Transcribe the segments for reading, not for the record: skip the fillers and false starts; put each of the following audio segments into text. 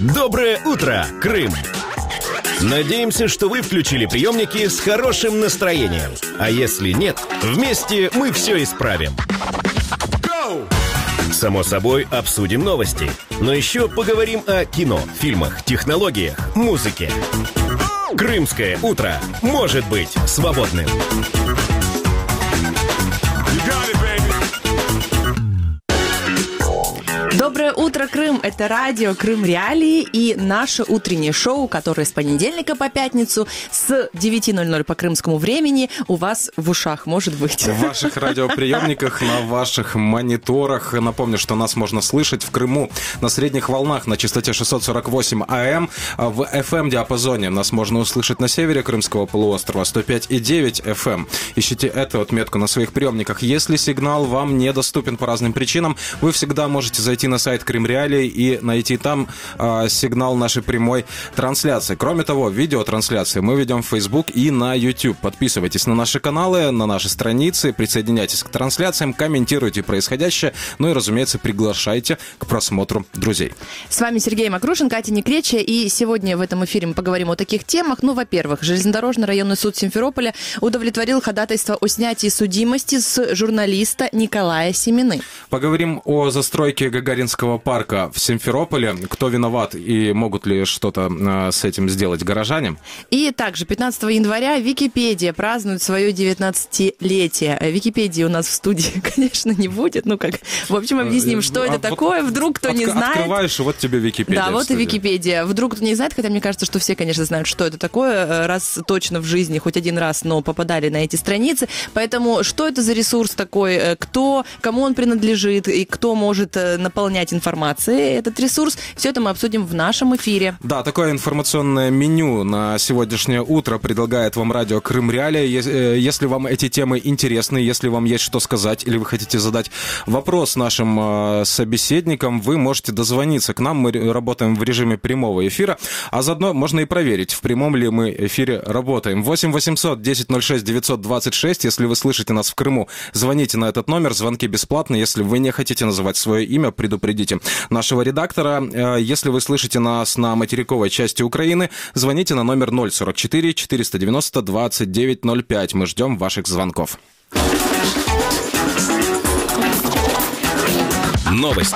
Доброе утро, Крым! Надеемся, что вы включили приемники с хорошим настроением. А если нет, вместе мы все исправим. Само собой, обсудим новости. Но еще поговорим о кино, фильмах, технологиях, музыке. Крымское утро может быть свободным. Доброе утро, Крым! Это радио «Крым Реалии» и наше утреннее шоу, которое с понедельника по пятницу с 9:00 по крымскому времени у вас в ушах, может быть. В ваших радиоприемниках, на ваших мониторах. Напомню, что нас можно слышать в Крыму на средних волнах на частоте 648 АМ. В FM-диапазоне нас можно услышать на севере Крымского полуострова 105,9 FM. Ищите эту отметку на своих приемниках. Если сигнал вам недоступен по разным причинам, вы всегда можете зайти на сайт Крым Реалии и найти там сигнал нашей прямой трансляции. Кроме того, видеотрансляции мы ведем в Facebook и на YouTube. Подписывайтесь на наши каналы, на наши страницы, присоединяйтесь к трансляциям, комментируйте происходящее, ну и, разумеется, приглашайте к просмотру друзей. С вами Сергей Макрушин, Катя Некречья, и сегодня в этом эфире мы поговорим о таких темах. Ну, во-первых, Железнодорожный районный суд Симферополя удовлетворил ходатайство о снятии судимости с журналиста Николая Семины. Поговорим о застройке Гагаринского парка в Симферополе. Кто виноват и могут ли что-то с этим сделать горожане? И также 15 января Википедия празднует свое 19-летие. Википедии у нас в студии, конечно, не будет. Ну как, в общем, объясним, что это такое. Вдруг кто не знает. Открываешь, и вот тебе Википедия. Да, вот и Википедия. Вдруг кто не знает, хотя мне кажется, что все, конечно, знают, что это такое, раз точно в жизни, хоть один раз, но попадали на эти страницы. Поэтому что это за ресурс такой, кому он принадлежит и кто может наполнять информацией этот ресурс, все это мы обсудим в нашем эфире. Да, такое информационное меню на сегодняшнее утро предлагает вам радио Крым Реалии. Если вам эти темы интересны, если вам есть что сказать или вы хотите задать вопрос нашим собеседникам, вы можете дозвониться к нам. Мы работаем в режиме прямого эфира, а заодно можно и проверить, в прямом ли мы эфире работаем. 8 800 1006 926. Если вы слышите нас в Крыму, звоните на этот номер. Звонки бесплатные. Если вы не хотите называть свое имя, предупредите нашего редактора. Если вы слышите нас на материковой части Украины, звоните на номер 044 490 2905. Мы ждем ваших звонков. Новости.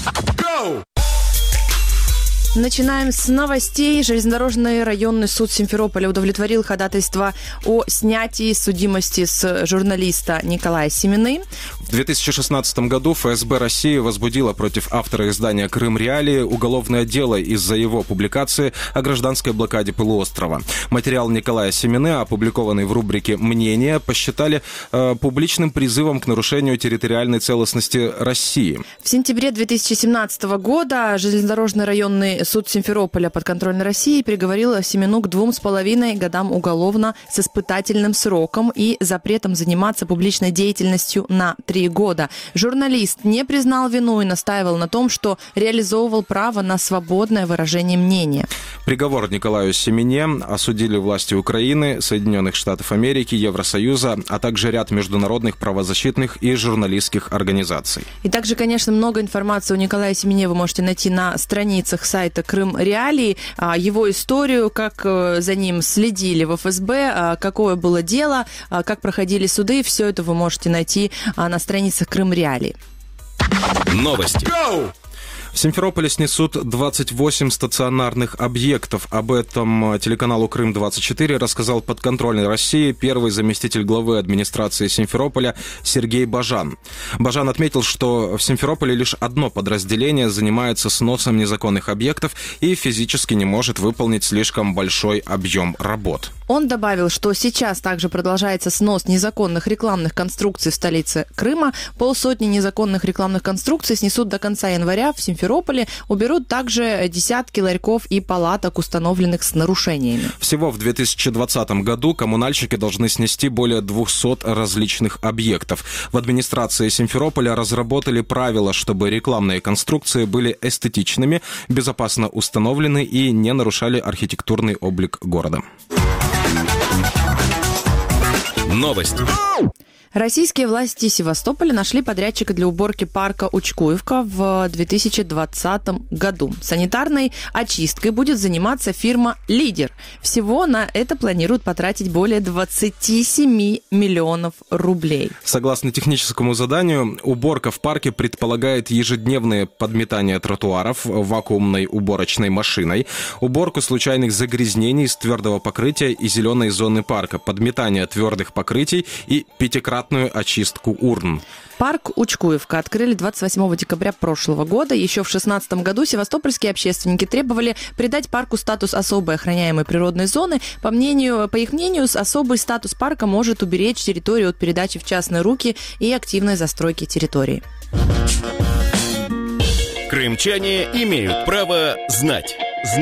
Начинаем с новостей. Железнодорожный районный суд Симферополя удовлетворил ходатайство о снятии судимости с журналиста Николая Семины. В 2016 году ФСБ России возбудила против автора издания «Крым Реалии» уголовное дело из-за его публикации о гражданской блокаде полуострова. Материал Николая Семины, опубликованный в рубрике «Мнение», посчитали публичным призывом к нарушению территориальной целостности России. В сентябре 2017 года Железнодорожный районный суд Симферополя подконтрольной России приговорил Семину к 2,5 годам уголовно с испытательным сроком и запретом заниматься публичной деятельностью на 3 года. Журналист не признал вину и настаивал на том, что реализовывал право на свободное выражение мнения. Приговор Николаю Семине осудили власти Украины, Соединенных Штатов Америки, Евросоюза, а также ряд международных правозащитных и журналистских организаций. И также, конечно, много информации о Николае Семине вы можете найти на страницах сайта Крым Реалии, его историю, как за ним следили в ФСБ, какое было дело, как проходили суды, все это вы можете найти на страницах Крым Реалии. Новости. В Симферополе снесут 28 стационарных объектов. Об этом телеканалу «Крым-24» рассказал подконтрольной России первый заместитель главы администрации Симферополя Сергей Бажан. Бажан отметил, что в Симферополе лишь одно подразделение занимается сносом незаконных объектов и физически не может выполнить слишком большой объем работ. Он добавил, что сейчас также продолжается снос незаконных рекламных конструкций в столице Крыма. 50 незаконных рекламных конструкций снесут до конца января в Симферополе. Уберут также десятки ларьков и палаток, установленных с нарушениями. Всего в 2020 году коммунальщики должны снести более 200 различных объектов. В администрации Симферополя разработали правила, чтобы рекламные конструкции были эстетичными, безопасно установлены и не нарушали архитектурный облик города. Новости. Российские власти Севастополя нашли подрядчика для уборки парка Учкуевка в 2020 году. Санитарной очисткой будет заниматься фирма «Лидер». Всего на это планируют потратить более 27 миллионов рублей. Согласно техническому заданию, уборка в парке предполагает ежедневное подметание тротуаров вакуумной уборочной машиной, уборку случайных загрязнений с твердого покрытия и зеленой зоны парка, подметание твердых покрытий и пятикратную очистку урн. Парк Учкуевка открыли 28 декабря прошлого года. Еще в 2016 году севастопольские общественники требовали придать парку статус особой охраняемой природной зоны. По их мнению, особый статус парка может уберечь территорию от передачи в частные руки и активной застройки территории. Крымчане имеют право знать.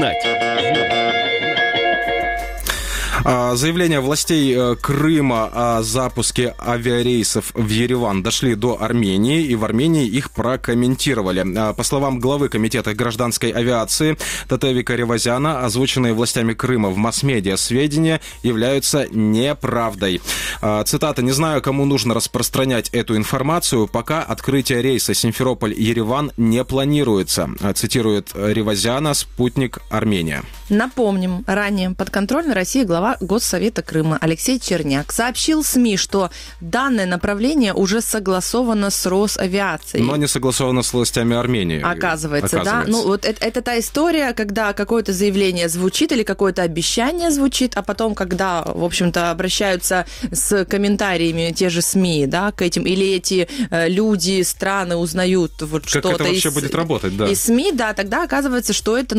Заявления властей Крыма о запуске авиарейсов в Ереван дошли до Армении, и в Армении их прокомментировали. По словам главы Комитета гражданской авиации Татевика Ревазяна, озвученные властями Крыма в масс-медиа сведения являются неправдой. Цитата: «Не знаю, кому нужно распространять эту информацию, пока открытие рейса Симферополь-Ереван не планируется», цитирует Ревазяна, «Спутник Армения». Напомним, ранее подконтрольной России глава Госсовета Крыма Алексей Черняк сообщил СМИ, что данное направление уже согласовано с Росавиацией. Но не согласовано с властями Армении. Оказывается. Да. Ну, вот это та история, когда какое-то заявление звучит или какое-то обещание звучит, а потом, когда, в общем-то, обращаются с комментариями те же СМИ, да, к этим, или эти люди, страны узнают вот что-то. Как это вообще будет работать, да. Из СМИ, да, тогда оказывается, что это,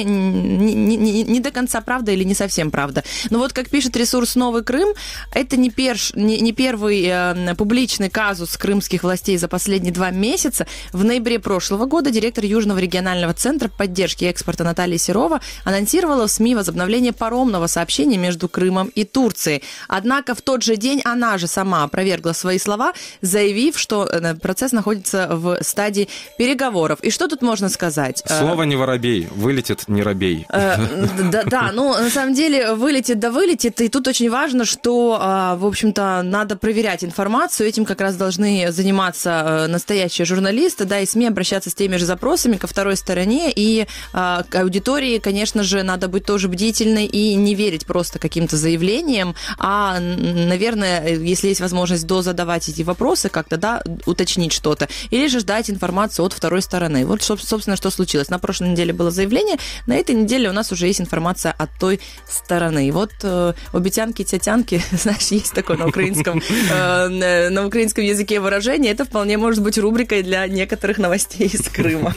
не до конца правда или не совсем правда. Но вот, как пишет ресурс «Новый Крым», это не первый публичный казус крымских властей за последние 2 месяца. В ноябре прошлого года директор Южного регионального центра поддержки экспорта Наталья Серова анонсировала в СМИ возобновление паромного сообщения между Крымом и Турцией. Однако в тот же день она же сама опровергла свои слова, заявив, что процесс находится в стадии переговоров. И что тут можно сказать? Слово не воробей, вылетит не робей. Да, ну, на самом деле, вылетит, и тут очень важно, что, в общем-то, надо проверять информацию, этим как раз должны заниматься настоящие журналисты, да, и СМИ обращаться с теми же запросами ко второй стороне, и к аудитории, конечно же, надо быть тоже бдительной и не верить просто каким-то заявлениям, а, наверное, если есть возможность дозадавать эти вопросы, как-то, да, уточнить что-то, или же ждать информацию от второй стороны. Вот, собственно, что случилось. На прошлой неделе было заявление, на этой неделе у нас уже есть информация от той стороны. И вот обетянки-тятянки, знаешь, есть такое на украинском языке выражение. Это вполне может быть рубрикой для некоторых новостей из Крыма.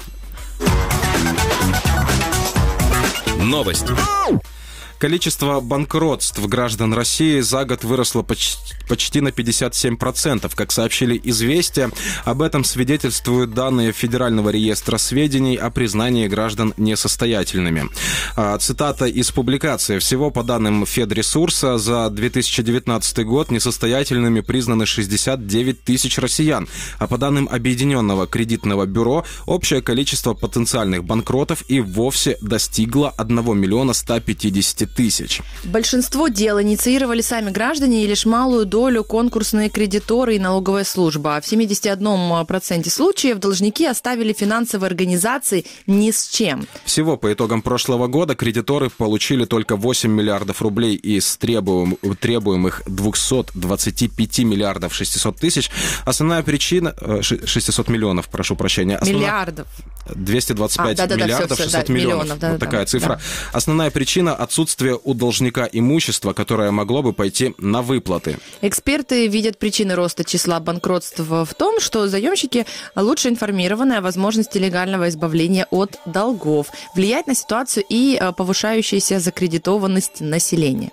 Новость. Количество банкротств граждан России за год выросло почти на 57%. Как сообщили «Известия», об этом свидетельствуют данные Федерального реестра сведений о признании граждан несостоятельными. Цитата из публикации. «Всего, по данным Федресурса, за 2019 год несостоятельными признаны 69 тысяч россиян, а по данным Объединенного кредитного бюро, общее количество потенциальных банкротов и вовсе достигло 1 миллиона 150 тысяч. Большинство дел инициировали сами граждане и лишь малую долю конкурсные кредиторы и налоговая служба. В 71% случаев должники оставили финансовые организации ни с чем. Всего по итогам прошлого года кредиторы получили только 8 миллиардов рублей из требуемых 225 миллиардов 600 тысяч. Основная причина... 600 миллионов, прошу прощения. Миллиардов. 225 миллиардов 600 миллионов. Вот такая цифра. Да. Основная причина — отсутствие у должника имущества, которое могло бы пойти на выплаты. Эксперты видят причины роста числа банкротств в том, что заемщики лучше информированы о возможности легального избавления от долгов, влияет на ситуацию и повышающаяся закредитованность населения.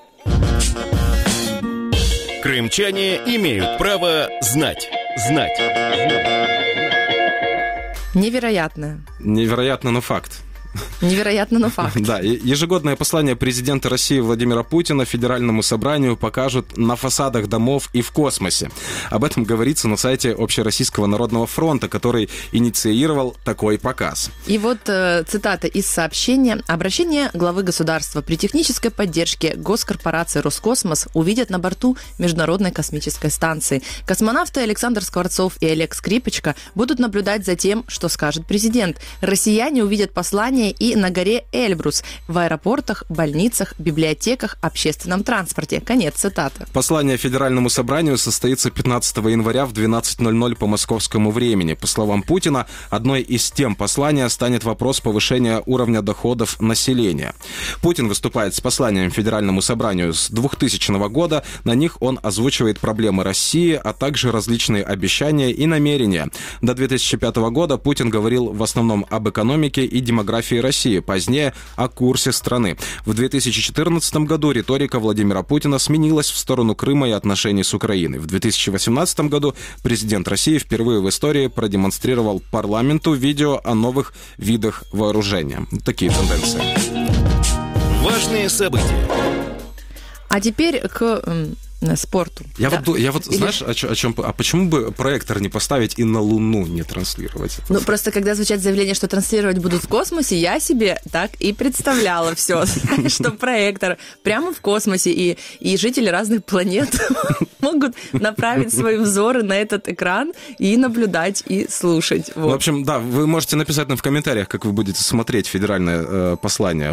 Крымчане имеют право знать. Невероятно. Невероятно, но факт. Невероятно, но факт. Да, ежегодное послание президента России Владимира Путина Федеральному собранию покажут на фасадах домов и в космосе. Об этом говорится на сайте Общероссийского народного фронта, который инициировал такой показ. И вот цитата из сообщения. Обращение главы государства: при технической поддержке госкорпорации «Роскосмос» увидят на борту Международной космической станции. Космонавты Александр Скворцов и Олег Скрипочка будут наблюдать за тем, что скажет президент. Россияне увидят послание и на горе Эльбрус, в аэропортах, больницах, библиотеках, общественном транспорте. Конец цитаты. Послание Федеральному собранию состоится 15 января в 12:00 по московскому времени. По словам Путина, одной из тем послания станет вопрос повышения уровня доходов населения. Путин выступает с посланием Федеральному собранию с 2000 года. На них он озвучивает проблемы России, а также различные обещания и намерения. До 2005 года Путин говорил в основном об экономике и демографии России, позднее о курсе страны. В 2014 году риторика Владимира Путина сменилась в сторону Крыма и отношений с Украиной. В 2018 году президент России впервые в истории продемонстрировал парламенту видео о новых видах вооружения. Такие тенденции. Важные события. А теперь к спорту. Я вот знаешь, о чем? А почему бы проектор не поставить и на Луну не транслировать? Ну, просто когда звучат заявления, что транслировать будут в космосе, я себе так и представляла все, что проектор прямо в космосе, и жители разных планет могут направить свои взоры на этот экран и наблюдать, и слушать. Вот. В общем, да, вы можете написать нам в комментариях, как вы будете смотреть федеральное послание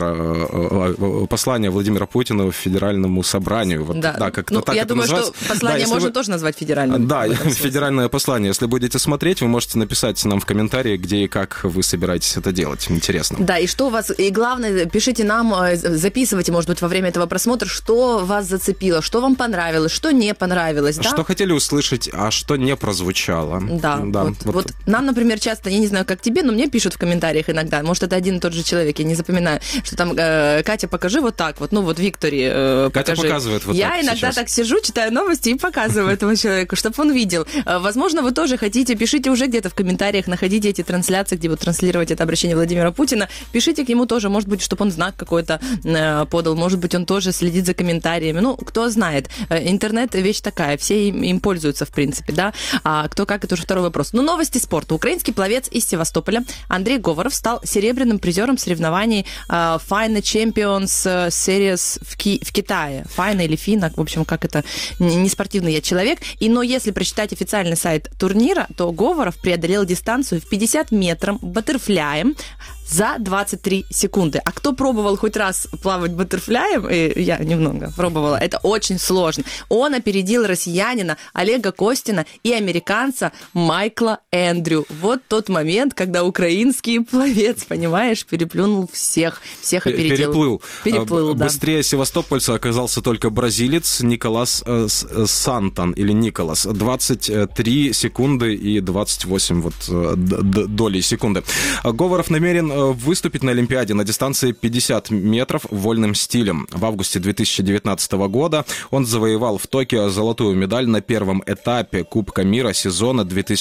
Владимира Путина Федеральному собранию. Вот, да, как ну, так я это думаю, называется. что послание можно тоже назвать федеральным. Да, федеральное послание. Если будете смотреть, вы можете написать нам в комментарии, где и как вы собираетесь это делать. Интересно. Да, и что у вас... И главное, пишите нам, записывайте, может быть, во время этого просмотра, что вас зацепило, что вам понравилось, что не понравилось. Да? Что хотели услышать, а что не прозвучало. Да. Вот нам, например, часто, я не знаю, как тебе, но мне пишут в комментариях иногда, может, это один и тот же человек, я не запоминаю, что там, Катя, покажи вот так вот, ну вот Викторе покажи. Катя показывает вот я так иногда сейчас. Так сижу, читаю новости и показываю этому человеку, чтобы он видел. Возможно, вы тоже хотите, пишите уже где-то в комментариях, находите эти трансляции, где будут транслировать это обращение Владимира Путина, пишите к нему тоже, может быть, чтобы он знак какой-то подал, может быть, он тоже следит за комментариями, ну, кто знает. Интернет вещь такая, все им пользуются, в принципе, да, а кто как, это уже второй вопрос. Ну, новости спорта. Украинский пловец из Севастополя Андрей Говоров стал серебряным призером соревнований FINA Champions Series в Китае. FINA или FINA, в общем, как это, не спортивный я человек. Но если прочитать официальный сайт турнира, то Говоров преодолел дистанцию в 50 метров баттерфляем за 23 секунды. А кто пробовал хоть раз плавать баттерфляем, я немного пробовала, это очень сложно. Он опередил россиянина Олега Костина и американца Майкла Эндрю. Вот тот момент, когда украинский пловец, понимаешь, переплюнул всех опередил. Переплыл, да. Быстрее севастопольца оказался только бразилец Николас Сантон, или Николас. 23 секунды и 28 долей секунды. Говоров намерен выступить на Олимпиаде на дистанции 50 метров вольным стилем. В августе 2019 года он завоевал в Токио золотую медаль на первом этапе Кубка мира сезона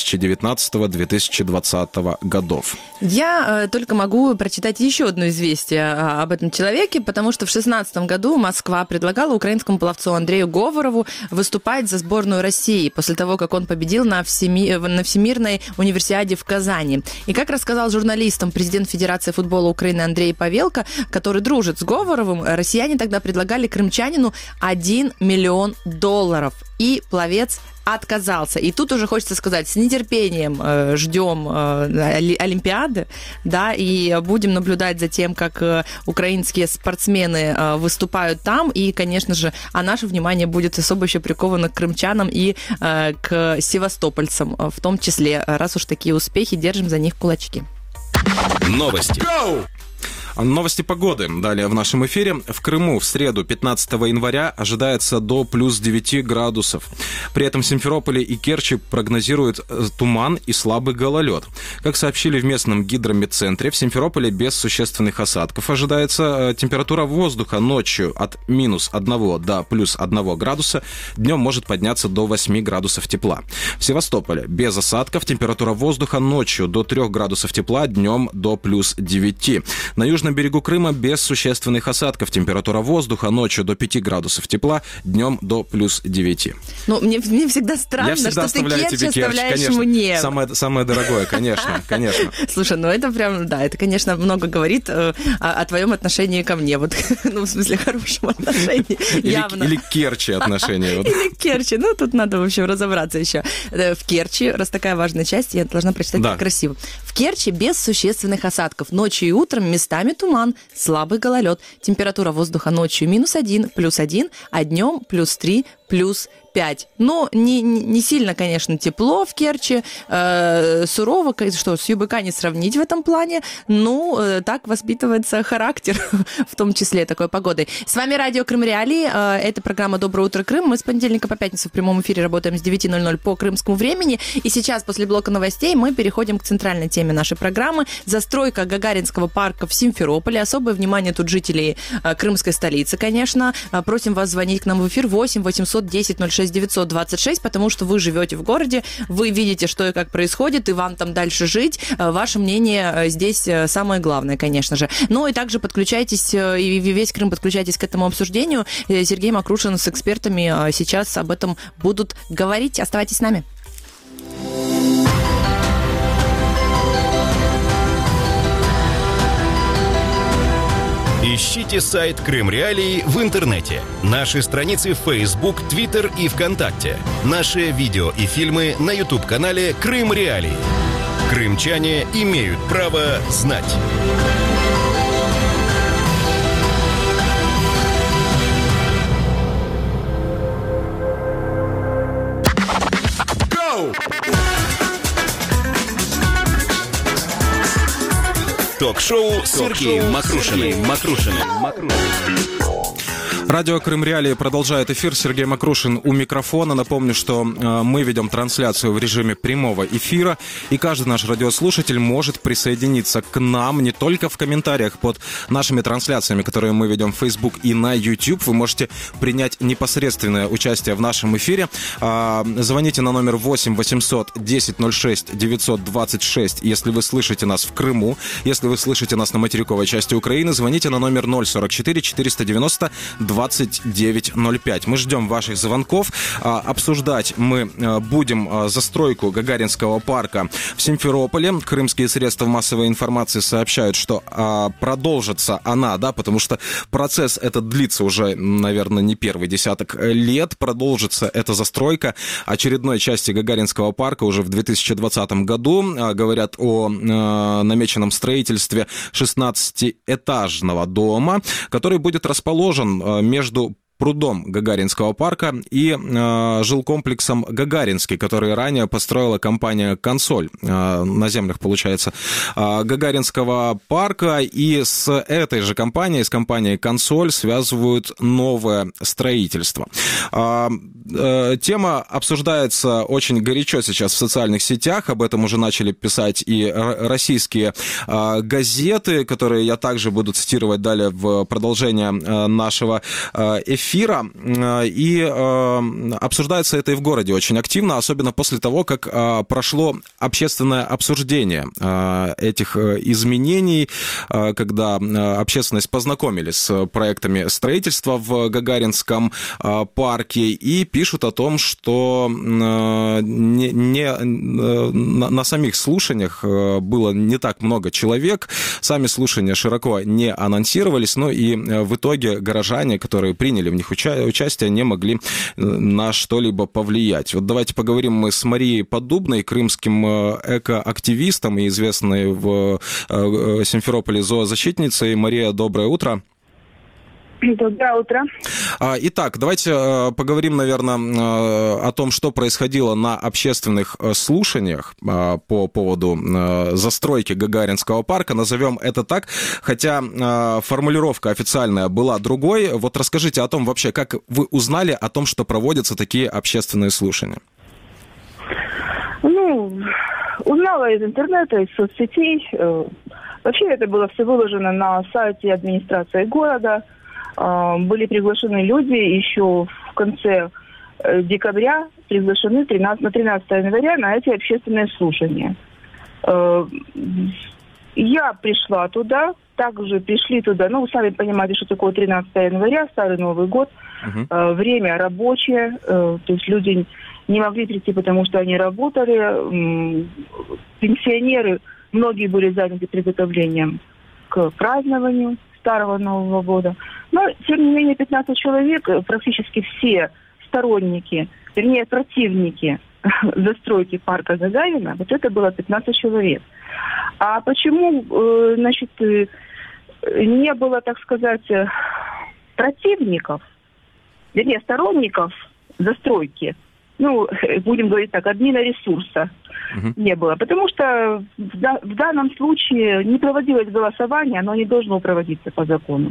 2019-2020 годов. Я только могу прочитать еще одно известие об этом человеке, потому что в 2016 году Москва предлагала украинскому пловцу Андрею Говорову выступать за сборную России после того, как он победил на Всемирной универсиаде в Казани. И как рассказал журналистам президент Федерации футбола Украины Андрей Павелко, который дружит с Говоровым, россияне тогда предлагали крымчанину $1 миллион. И пловец отказался. И тут уже хочется сказать, с нетерпением ждем Олимпиады, да, и будем наблюдать за тем, как украинские спортсмены выступают там, и, конечно же, наше внимание будет особо еще приковано к крымчанам и к севастопольцам, в том числе, раз уж такие успехи, держим за них кулачки. Новости. Новости погоды. Далее в нашем эфире. В Крыму в среду, 15 января, ожидается до плюс 9 градусов. При этом в Симферополе и Керчи прогнозируют туман и слабый гололед. Как сообщили в местном гидрометцентре, в Симферополе без существенных осадков ожидается. Температура воздуха ночью от минус 1 до плюс 1 градуса, днем может подняться до 8 градусов тепла. В Севастополе без осадков, температура воздуха ночью до 3 градусов тепла, днем до плюс 9. На южном берегу Крыма без существенных осадков. Температура воздуха ночью до 5 градусов тепла, днем до плюс 9. Ну, мне всегда странно, что ты Керчь оставляешь конечно. мне. Самое дорогое, конечно. Слушай, ну это прям, да, это, конечно, много говорит о твоем отношении ко мне. Вот, ну, в смысле, хорошем отношении, явно. Или к Керчи отношения. Или к Керчи. Ну, тут надо, в общем, разобраться еще. В Керчи, раз такая важная часть, я должна прочитать красиво. В Керчи без существенных осадков. Ночью и утром местами туман, слабый гололед. Температура воздуха ночью -1, +1, а днем +3, +5. Но не сильно, конечно, тепло в Керчи, сурово, что с ЮБК не сравнить в этом плане, ну, так воспитывается характер, в том числе такой погодой. С вами радио Крым Реалии, это программа «Доброе утро, Крым». Мы с понедельника по пятницу в прямом эфире работаем с 9:00 по крымскому времени, и сейчас, после блока новостей, мы переходим к центральной теме нашей программы. Застройка Гагаринского парка в Симферополе. Особое внимание тут жителей крымской столицы, конечно. Просим вас звонить к нам в эфир 8 810 06 926, потому что вы живете в городе, вы видите, что и как происходит, и вам там дальше жить. Ваше мнение здесь самое главное, конечно же. Ну и также подключайтесь, и весь Крым подключайтесь к этому обсуждению. Сергей Макрушин с экспертами сейчас об этом будут говорить. Оставайтесь с нами. Ищите сайт Крым Реалии в интернете. Наши страницы в Facebook, Twitter и ВКонтакте. Наши видео и фильмы на YouTube-канале Крым Реалии. Крымчане имеют право знать. Ток-шоу с Сергеем Макрушиным. Радио Крым Реалии продолжает эфир. Сергей Макрушин у микрофона. Напомню, что мы ведем трансляцию в режиме прямого эфира, и каждый наш радиослушатель может присоединиться к нам не только в комментариях под нашими трансляциями, которые мы ведем в Facebook и на YouTube. Вы можете принять непосредственное участие в нашем эфире. Звоните на номер 8 800 10 06 926, если вы слышите нас в Крыму. Если вы слышите нас на материковой части Украины, звоните на номер 044 490 2905. Мы ждем ваших звонков. Обсуждать мы будем застройку Гагаринского парка в Симферополе. Крымские средства массовой информации сообщают, что продолжится она, да, потому что процесс этот длится уже, наверное, не первый десяток лет. Продолжится эта застройка очередной части Гагаринского парка уже в 2020 году. Говорят о намеченном строительстве 16-этажного дома, который будет расположен между прудом Гагаринского парка и жилкомплексом Гагаринский, который ранее построила компания «Консоль», наземных, получается, Гагаринского парка. И с этой же компанией, с компанией «Консоль», связывают новое строительство. Тема обсуждается очень горячо сейчас в социальных сетях. Об этом уже начали писать и российские газеты, которые я также буду цитировать далее в продолжение нашего эфира. И обсуждается это и в городе очень активно, особенно после того, как прошло общественное обсуждение этих изменений, когда общественность познакомились с проектами строительства в Гагаринском парке и пишут о том, что на самих слушаниях было не так много человек, сами слушания широко не анонсировались, но и в итоге горожане, которые приняли в них участие, не могли на что-либо повлиять. Вот давайте поговорим мы с Марией Поддубной, крымским экоактивистом и известной в Симферополе зоозащитницей. Мария, доброе утро. Доброе утро. Итак, давайте поговорим, наверное, о том, что происходило на общественных слушаниях по поводу застройки Гагаринского парка. Назовем это так, хотя формулировка официальная была другой. Вот расскажите о том вообще, как вы узнали о том, что проводятся такие общественные слушания? Узнала из интернета, из соцсетей. Вообще это было все выложено на сайте администрации города. Были приглашены люди еще в конце декабря, приглашены на 13 января на эти общественные слушания. Я пришла туда, также пришли туда, вы сами понимаете, что такое 13 января, Старый Новый год, время рабочее, то есть люди не могли прийти, потому что они работали, пенсионеры, многие были заняты приготовлением к празднованию Старого Нового года. Но, тем не менее, 15 человек, практически все сторонники, вернее, противники застройки парка Гагарина, вот это было 15 человек. А почему, не было, так сказать, противников, вернее, сторонников застройки, будем говорить так, админа ресурса не было. Потому что в данном случае не проводилось голосование, оно не должно проводиться по закону.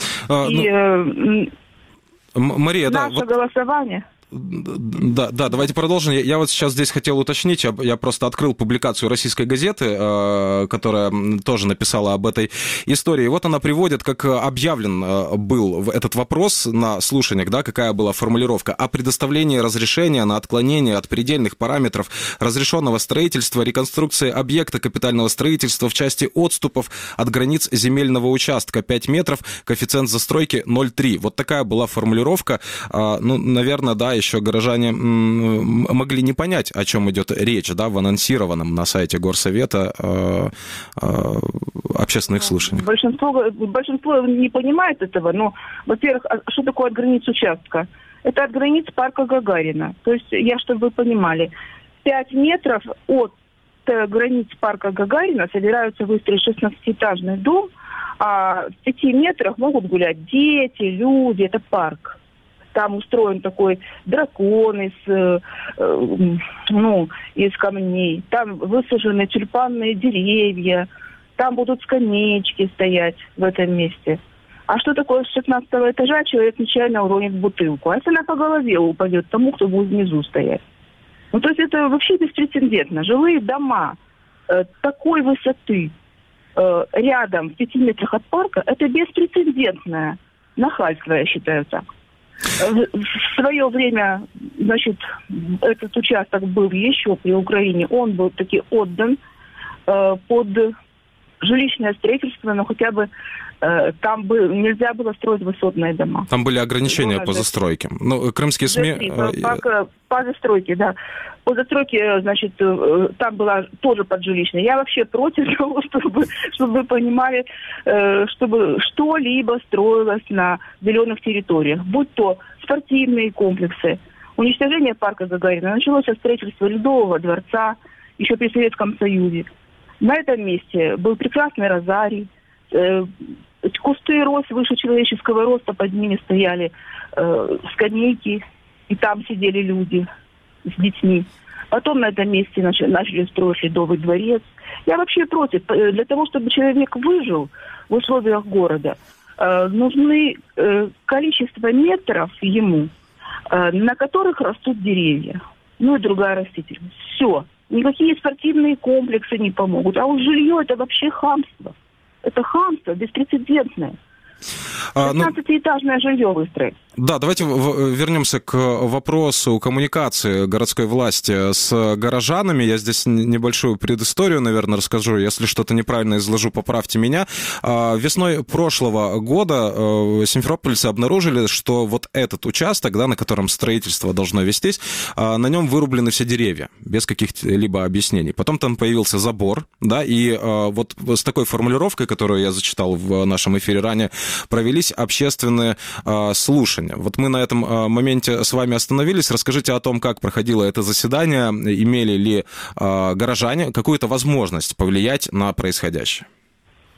Мария, наше голосование... Да, давайте продолжим. Я вот сейчас здесь хотел уточнить, я просто открыл публикацию российской газеты, которая тоже написала об этой истории. Вот она приводит, как объявлен был этот вопрос на слушаниях, да, какая была формулировка: о предоставлении разрешения на отклонение от предельных параметров разрешенного строительства, реконструкции объекта капитального строительства в части отступов от границ земельного участка 5 метров, коэффициент застройки 0,3. Вот такая была формулировка. Наверное, да, еще горожане могли не понять, о чем идет речь, да, в анонсированном на сайте Горсовета общественных слушаниях. Большинство не понимает этого, но, во-первых, что такое от границ участка? Это от границ парка Гагарина. То есть, чтобы вы понимали, 5 метров от границ парка Гагарина собираются выстроить 16-этажный дом, а в 5 метрах могут гулять дети, люди, это парк. Там устроен такой дракон из камней. Там высажены тюльпанные деревья. Там будут скамеечки стоять в этом месте. А что такое с 16-го этажа? Человек нечаянно уронит бутылку. А если она по голове упадет тому, кто будет внизу стоять? То есть это вообще беспрецедентно. Жилые дома такой высоты рядом, в 5 метрах от парка, это беспрецедентное нахальство, я считаю так. В свое время, этот участок был еще при Украине, он был таки отдан под жилищное строительство, но хотя бы там нельзя было строить высотные дома. Там были ограничения по застройке. Крымские СМИ... По застройке, да. По застройке, там была тоже поджилищная. Я вообще против того, чтобы вы понимали, чтобы что-либо строилось на зеленых территориях, будь то спортивные комплексы. Уничтожение парка Гагарина началось со строительства Ледового дворца еще при Советском Союзе. На этом месте был прекрасный розарий, кусты роз выше человеческого роста, под ними стояли скамейки, и там сидели люди с детьми. Потом на этом месте начали строить Ледовый дворец. Я вообще против. Для того, чтобы человек выжил в условиях города, нужны количество метров ему, на которых растут деревья. И другая растительность. Все. Никакие спортивные комплексы не помогут. А жилье – это вообще хамство. Это хамство беспрецедентное. 15-этажное жилье выстроить. Да, давайте вернемся к вопросу коммуникации городской власти с горожанами. Я здесь небольшую предысторию, наверное, расскажу. Если что-то неправильно изложу, поправьте меня. Весной прошлого года симферопольцы обнаружили, что вот этот участок, да, на котором строительство должно вестись, на нем вырублены все деревья, без каких-либо объяснений. Потом там появился забор, да, и вот с такой формулировкой, которую я зачитал в нашем эфире ранее, провелись общественные слушания. Вот мы на этом моменте с вами остановились. Расскажите о том, как проходило это заседание, имели ли горожане какую-то возможность повлиять на происходящее?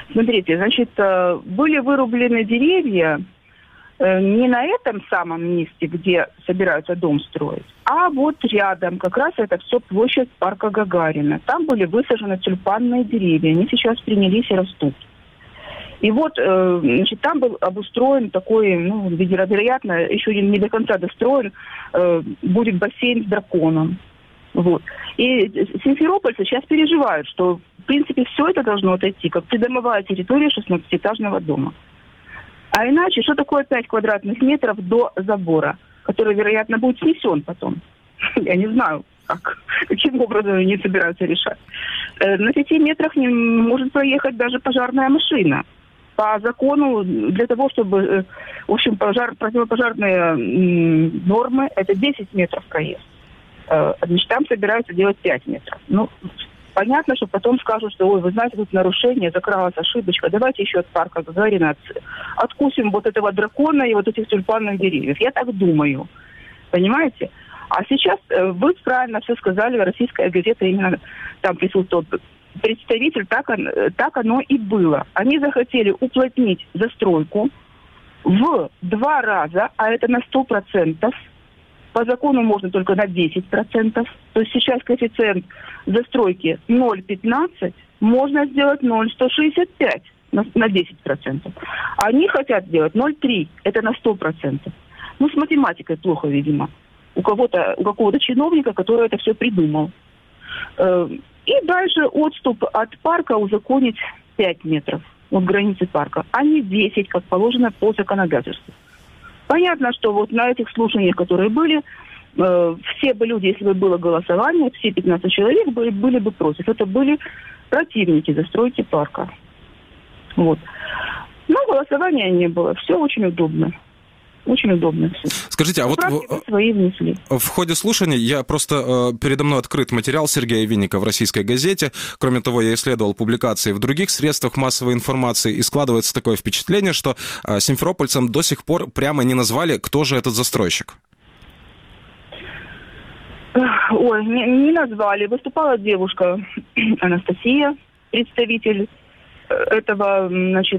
Смотрите, значит, были вырублены деревья не на этом самом месте, где собираются дом строить, а вот рядом, как раз это все площадь парка Гагарина. Там были высажены тюльпанные деревья, они сейчас принялись и растут. И вот, значит, там был обустроен такой, ну, вероятно, еще не до конца достроен, будет бассейн с драконом. Вот. И симферопольцы сейчас переживают, что, в принципе, все это должно отойти, как придомовая территория 16-этажного дома. А иначе, что такое 5 квадратных метров до забора, который, вероятно, будет снесен потом? Я не знаю, каким образом они собираются решать. На 5 метрах не может проехать даже пожарная машина. По закону, для того, чтобы, в общем, противопожарные нормы, это 10 метров проезд. Значит, там собираются делать 5 метров. Ну, понятно, что потом скажут, что, ой, вы знаете, тут нарушение, закралась ошибочка, давайте еще от парка Гагарина откусим вот этого дракона и вот этих тюльпанных деревьев. Я так думаю. Понимаете? А сейчас вы правильно все сказали, российская газета именно там присутствует представитель, так оно и было. Они захотели уплотнить застройку в 2 раза, а это на 100%. По закону можно только на 10%. То есть сейчас коэффициент застройки 0,15, можно сделать 0,165 на 10%. Они хотят сделать 0,3, это на 100%. Ну, с математикой плохо, видимо. У какого-то чиновника, который это все придумал. И дальше отступ от парка узаконить 5 метров от границы парка, а не 10, как положено по законодательству. Понятно, что вот на этих слушаниях, которые были, все бы люди, если бы было голосование, все 15 человек были бы против. Это были противники застройки парка. Вот. Но голосования не было. Все очень удобно. Очень удобно все. Скажите, а вот свои внесли. В ходе слушаний я просто... передо мной открыт материал Сергея Винника в «Российской газете». Кроме того, я исследовал публикации в других средствах массовой информации, и складывается такое впечатление, что симферопольцам до сих пор прямо не назвали, кто же этот застройщик. Ой, не назвали. Выступала девушка Анастасия, представитель этого, значит...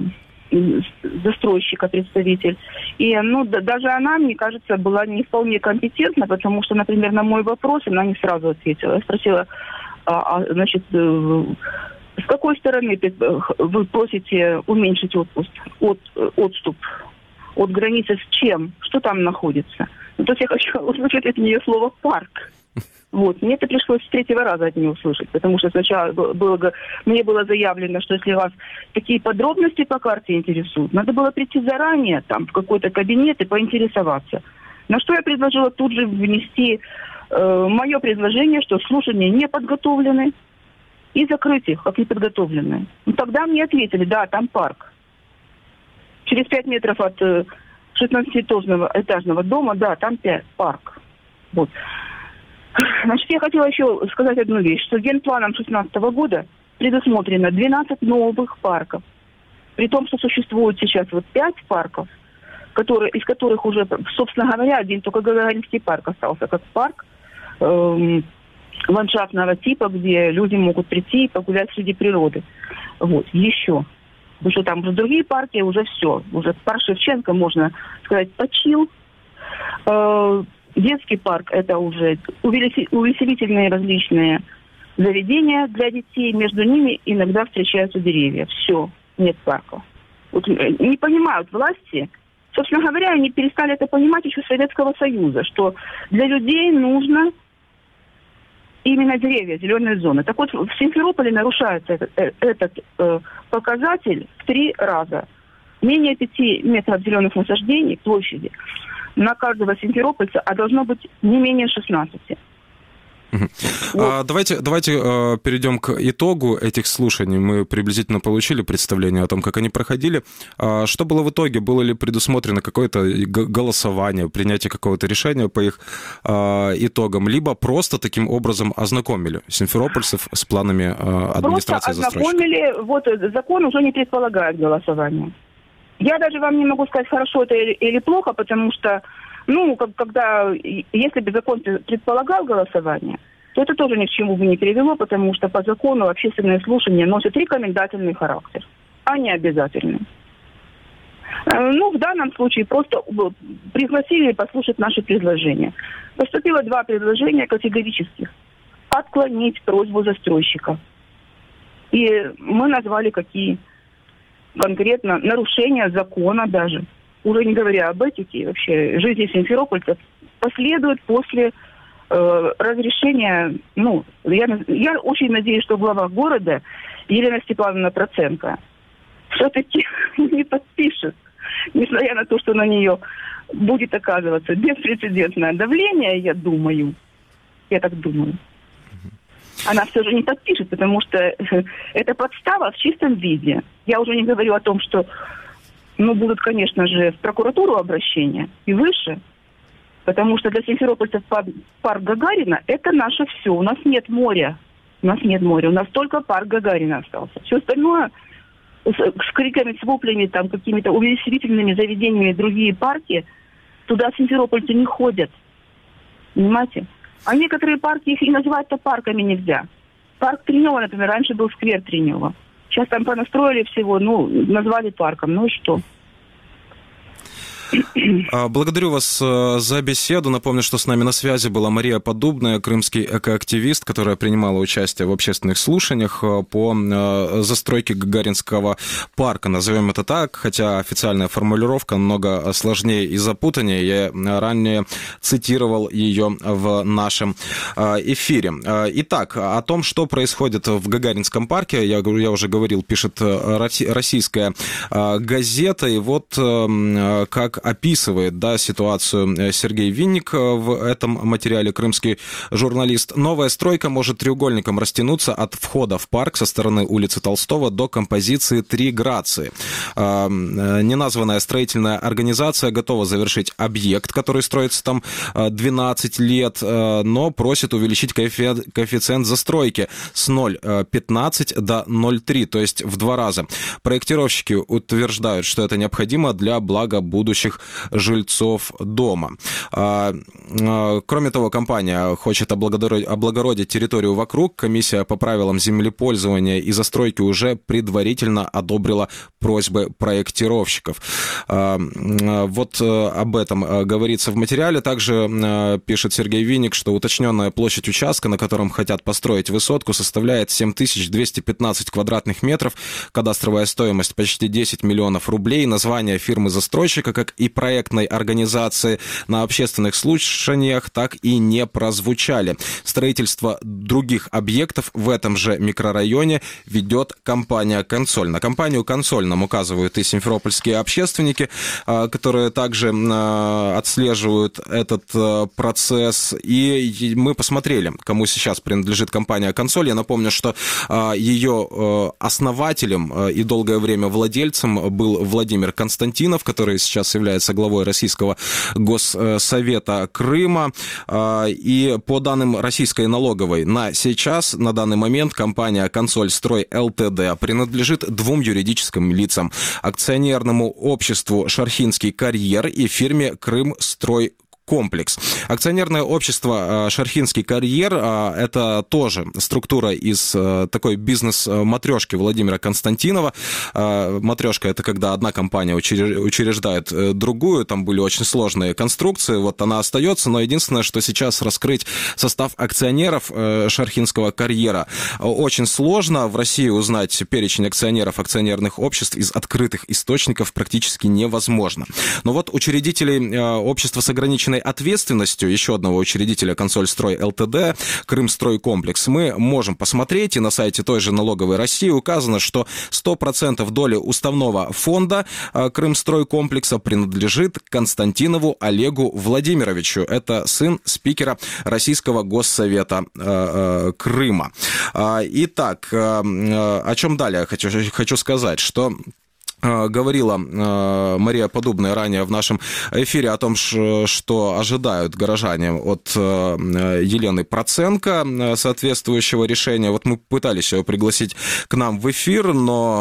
застройщика, представитель. И, ну, даже она, мне кажется, была не вполне компетентна, потому что, например, на мой вопрос она не сразу ответила. Я спросила, значит, с какой стороны вы просите уменьшить отступ от границы с чем? Что там находится? Ну, то есть я хочу услышать от нее слово «парк». Вот. Мне это пришлось с 3-го раза от нее услышать, потому что сначала мне было заявлено, что если вас такие подробности по карте интересуют, надо было прийти заранее там, в какой-то кабинет и поинтересоваться. На что я предложила тут же внести мое предложение, что слушания не подготовлены, и закрыть их, как неподготовленные. Ну, тогда мне ответили, да, там парк. Через 5 метров от 16-этажного дома, да, там парк. Вот. Значит, я хотела еще сказать одну вещь, что генпланом 2016 года предусмотрено 12 новых парков. При том, что существует сейчас вот 5 парков, из которых уже, собственно говоря, один только Гагаринский парк остался, как парк ландшафтного типа, где люди могут прийти и погулять среди природы. Вот, еще. Потому что там уже другие парки, уже все. Уже парк Шевченко, можно сказать, почил. Детский парк – это уже увеселительные различные заведения для детей. Между ними иногда встречаются деревья. Все, нет парков. Вот, не понимают власти. Собственно говоря, они перестали это понимать еще с Советского Союза, что для людей нужно именно деревья, зеленые зоны. Так вот, в Симферополе нарушается этот показатель в 3 раза. Менее 5 метров зеленых насаждений площади на каждого симферопольца, а должно быть не менее 16. Вот. Давайте перейдем к итогу этих слушаний. Мы приблизительно получили представление о том, как они проходили. Что было в итоге? Было ли предусмотрено какое-то голосование, принятие какого-то решения по их итогам? Либо просто таким образом ознакомили симферопольцев с планами администрации застройщика? Просто ознакомили. Вот закон уже не предполагает голосование. Я даже вам не могу сказать, хорошо это или плохо, потому что, ну, если бы закон предполагал голосование, то это тоже ни к чему бы не привело, потому что по закону общественные слушания носят рекомендательный характер, а не обязательный. В данном случае просто пригласили послушать наши предложения. Поступило 2 предложения категорических. Отклонить просьбу застройщика. И мы назвали, какие конкретно нарушения закона даже, уже не говоря об этике, вообще жизни симферопольцев, последуют после разрешения, я очень надеюсь, что глава города Елена Степановна Проценко все-таки не подпишет, несмотря на то, что на нее будет оказываться беспрецедентное давление, я так думаю. Она все же не подпишет, потому что это подстава в чистом виде. Я уже не говорю о том, что, будут, конечно же, в прокуратуру обращения и выше, потому что для симферопольцев парк Гагарина – это наше все. У нас нет моря. У нас только парк Гагарина остался. Все остальное с криками, с воплями, там, какими-то увеселительными заведениями, другие парки, туда симферопольцы не ходят. Понимаете? А некоторые парки, их и называть-то парками нельзя. Парк Тренева, например, раньше был сквер Тренева. Сейчас там понастроили всего, назвали парком. И что? Благодарю вас за беседу. Напомню, что с нами на связи была Мария Поддубная, крымский экоактивист, которая принимала участие в общественных слушаниях по застройке Гагаринского парка. Назовем это так, хотя официальная формулировка намного сложнее и запутаннее. Я ранее цитировал ее в нашем эфире. Итак, о том, что происходит в Гагаринском парке, я уже говорил, пишет российская газета. И вот как описывает ситуацию Сергей Винник в этом материале, крымский журналист. Новая стройка может треугольником растянуться от входа в парк со стороны улицы Толстого до композиции «Три Грации». Неназванная строительная организация готова завершить объект, который строится там 12 лет, но просит увеличить коэффициент застройки с 0,15 до 0,3, то есть в 2 раза. Проектировщики утверждают, что это необходимо для блага будущих жильцов дома. Кроме того, компания хочет облагородить территорию вокруг. Комиссия по правилам землепользования и застройки уже предварительно одобрила просьбы проектировщиков. Вот об этом говорится в материале. Также пишет Сергей Винник, что уточненная площадь участка, на котором хотят построить высотку, составляет 7215 квадратных метров. Кадастровая стоимость почти 10 миллионов рублей. Название фирмы-застройщика, как и проектной организации, на общественных слушаниях так и не прозвучали. Строительство других объектов в этом же микрорайоне ведет компания «Консоль». На компанию «Консоль» нам указывают и симферопольские общественники, которые также отслеживают этот процесс. И мы посмотрели, кому сейчас принадлежит компания «Консоль». Я напомню, что ее основателем и долгое время владельцем был Владимир Константинов, который сейчас является главой Российского Госсовета Крыма. И по данным российской налоговой, на данный момент компания «Консоль-Строй ЛТД» принадлежит 2 юридическим лицам: акционерному обществу «Шархинский карьер» и фирме «Крымстрой Комплекс». Акционерное общество «Шархинский карьер» — это тоже структура из такой бизнес-матрешки Владимира Константинова. Матрешка — это когда одна компания учреждает другую, там были очень сложные конструкции, вот она остается, но единственное, что сейчас раскрыть состав акционеров «Шархинского карьера» очень сложно. В России узнать перечень акционеров акционерных обществ из открытых источников практически невозможно. Но вот учредителей общества с ограниченной ответственностью, еще одного учредителя «Консоль-Строй ЛТД», «Крымстройкомплекс», мы можем посмотреть, и на сайте той же налоговой России указано, что 100% доли уставного фонда «Крымстройкомплекса» принадлежит Константинову Олегу Владимировичу. Это сын спикера Российского Госсовета Крыма. Итак, о чем далее хочу сказать, что говорила Мария Подубная ранее в нашем эфире о том, что ожидают горожане от Елены Проценко соответствующего решения. Вот мы пытались ее пригласить к нам в эфир,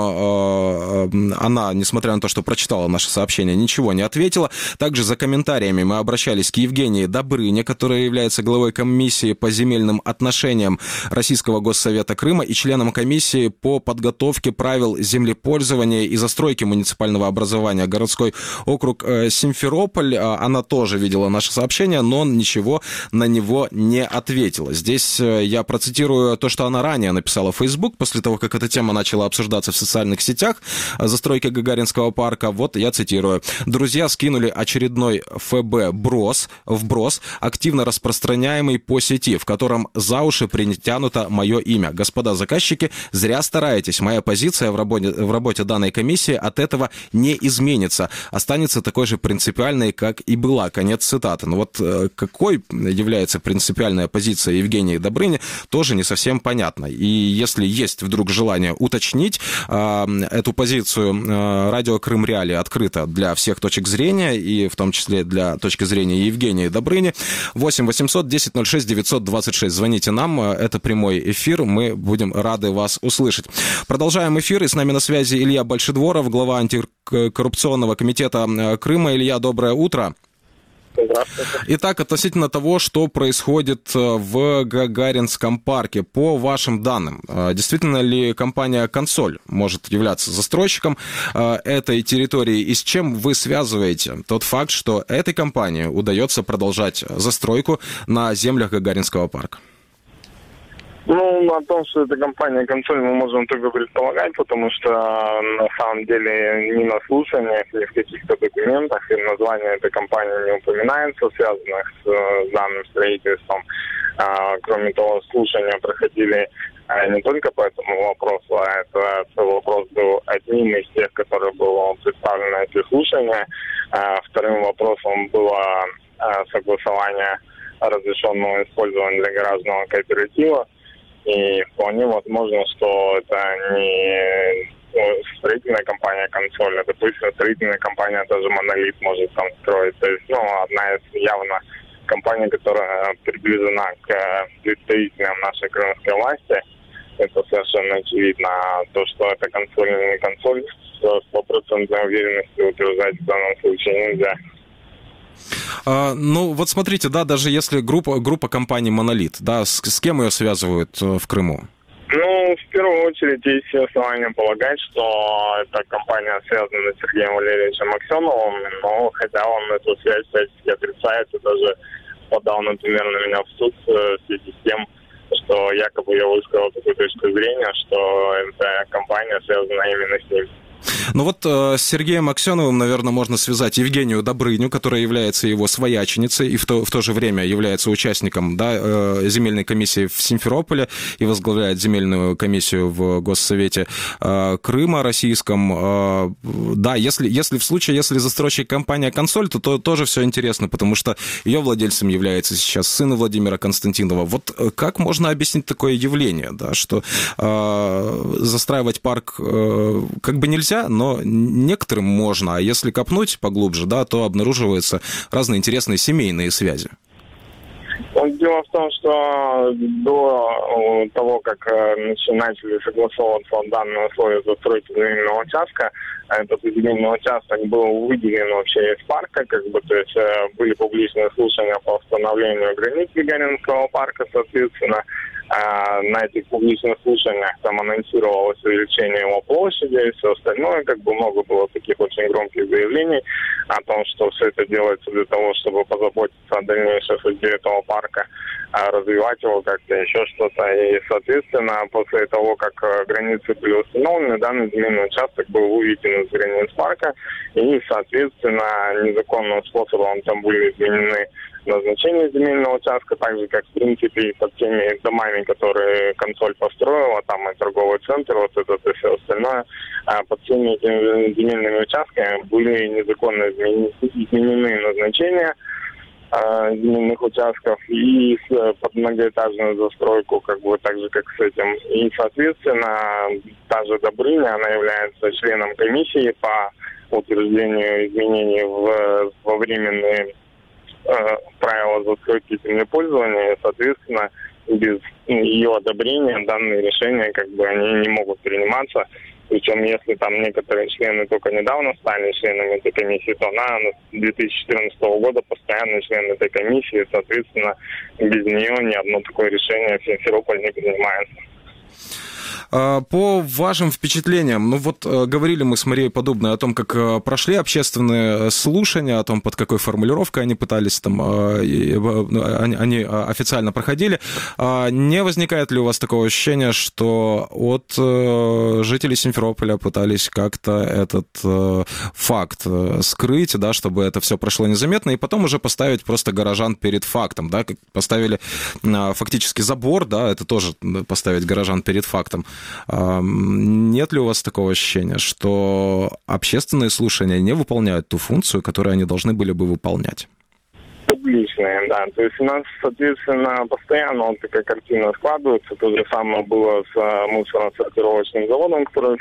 но она, несмотря на то, что прочитала наше сообщение, ничего не ответила. Также за комментариями мы обращались к Евгении Добрыне, которая является главой комиссии по земельным отношениям Российского Госсовета Крыма и членом комиссии по подготовке правил землепользования и застройки муниципального образования городской округ Симферополь. Она тоже видела наше сообщение, но ничего на него не ответила. Здесь я процитирую то, что она ранее написала в Facebook, после того, как эта тема начала обсуждаться в социальных сетях застройки Гагаринского парка. Вот я цитирую. «Друзья скинули очередной ФБ вброс, активно распространяемый по сети, в котором за уши притянуто мое имя. Господа заказчики, зря стараетесь. Моя позиция в работе данной комиссии от этого не изменится. Останется такой же принципиальной, как и была». Конец цитаты. Но вот какой является принципиальная позиция Евгении Добрыни, тоже не совсем понятно. И если есть вдруг желание уточнить эту позицию, радио Крым Реалии открыто для всех точек зрения, и в том числе для точки зрения Евгении Добрыни. 8 800 10 06 926. Звоните нам, это прямой эфир, мы будем рады вас услышать. Продолжаем эфир, и с нами на связи Илья Большедворов, глава антикоррупционного комитета Крыма. Илья, доброе утро. Здравствуйте. Итак, относительно того, что происходит в Гагаринском парке, по вашим данным, действительно ли компания «Консоль» может являться застройщиком этой территории, и с чем вы связываете тот факт, что этой компании удается продолжать застройку на землях Гагаринского парка? Ну, о том, что это компания «Консоль», мы можем только предполагать, потому что на самом деле ни на слушаниях, ни в каких-то документах и название этой компании не упоминается, связанных с данным строительством. Кроме того, слушания проходили не только по этому вопросу, а это вопрос был одним из тех, который был представлен на эти слушания. Вторым вопросом было согласование разрешенного использования для гаражного кооператива. И вполне возможно, что это не строительная компания «Консоль», а, допустим, строительная компания даже «Монолит» может там строить. То есть, одна из явно компаний, которая приближена к представителям нашей крымской власти. Это совершенно очевидно. То, что это «Консоль» или не «Консоль», с стопроцентной уверенностью утверждать в данном случае нельзя. Ну, вот смотрите, да, даже если группа компаний «Монолит», да, с кем ее связывают в Крыму? Ну, в первую очередь, есть все основания полагать, что эта компания связана с Сергеем Валерьевичем Аксеновым, но хотя он эту связь всячески отрицает и даже подал, например, на меня в суд в связи с тем, что якобы я высказал такую точку зрения, что эта компания связана именно с ним. Ну вот с Сергеем Аксеновым, наверное, можно связать Евгению Добрыню, которая является его свояченицей и в то же время является участником, да, земельной комиссии в Симферополе и возглавляет земельную комиссию в Госсовете Крыма российском. Да, если застройщик компания «Консоль», то тоже все интересно, потому что ее владельцем является сейчас сын Владимира Константинова. Вот как можно объяснить такое явление, да, что застраивать парк как бы нельзя, но некоторым можно, а если копнуть поглубже, да, то обнаруживаются разные интересные семейные связи. Дело в том, что до того, как начали согласовываться данные условия застройки земельного участка, этот земельный участок был выделен вообще из парка, то есть были публичные слушания по установлению границ Гагаринского парка, соответственно. На этих публичных слушаниях там анонсировалось увеличение его площади и все остальное, много было таких очень громких заявлений о том, что все это делается для того, чтобы позаботиться о дальнейшей судьбе этого парка, развивать его как-то, еще что-то. И, соответственно, после того, как границы были установлены, данный земельный участок был выведен из границ парка, и, соответственно, незаконным способом там были изменены назначение земельного участка, так же, как, в принципе, и под теми домами, которые «Консоль» построила, там и торговый центр, вот это и все остальное, под всеми этими земельными участками были незаконно изменены назначения. земельных участков и под многоэтажную застройку, как бы так же, как с этим. И, соответственно, та же Добрыня, она является членом комиссии по утверждению изменений во временные правила застройки и землепользования. Соответственно, без ее одобрения данные решения как бы они не могут приниматься. Причем, если там некоторые члены только недавно стали членами этой комиссии, то она с 2014 года постоянный член этой комиссии, соответственно, без нее ни одно такое решение в Симферополе не принимается. По вашим впечатлениям, ну вот говорили мы с Марией Подубной о том, как прошли общественные слушания, о том, под какой формулировкой они пытались там, они официально проходили. Не возникает ли у вас такого ощущения, что от жителей Симферополя пытались как-то этот факт скрыть, да, чтобы это все прошло незаметно, и потом уже поставить просто горожан перед фактом, да, как поставили фактически забор, да, это тоже поставить горожан перед фактом. Нет ли у вас такого ощущения, что общественные слушания не выполняют ту функцию, которую они должны были бы выполнять? Публичные, да. То есть у нас, соответственно, постоянно вот такая картина складывается. То же самое было с мусорно-сортировочным заводом, который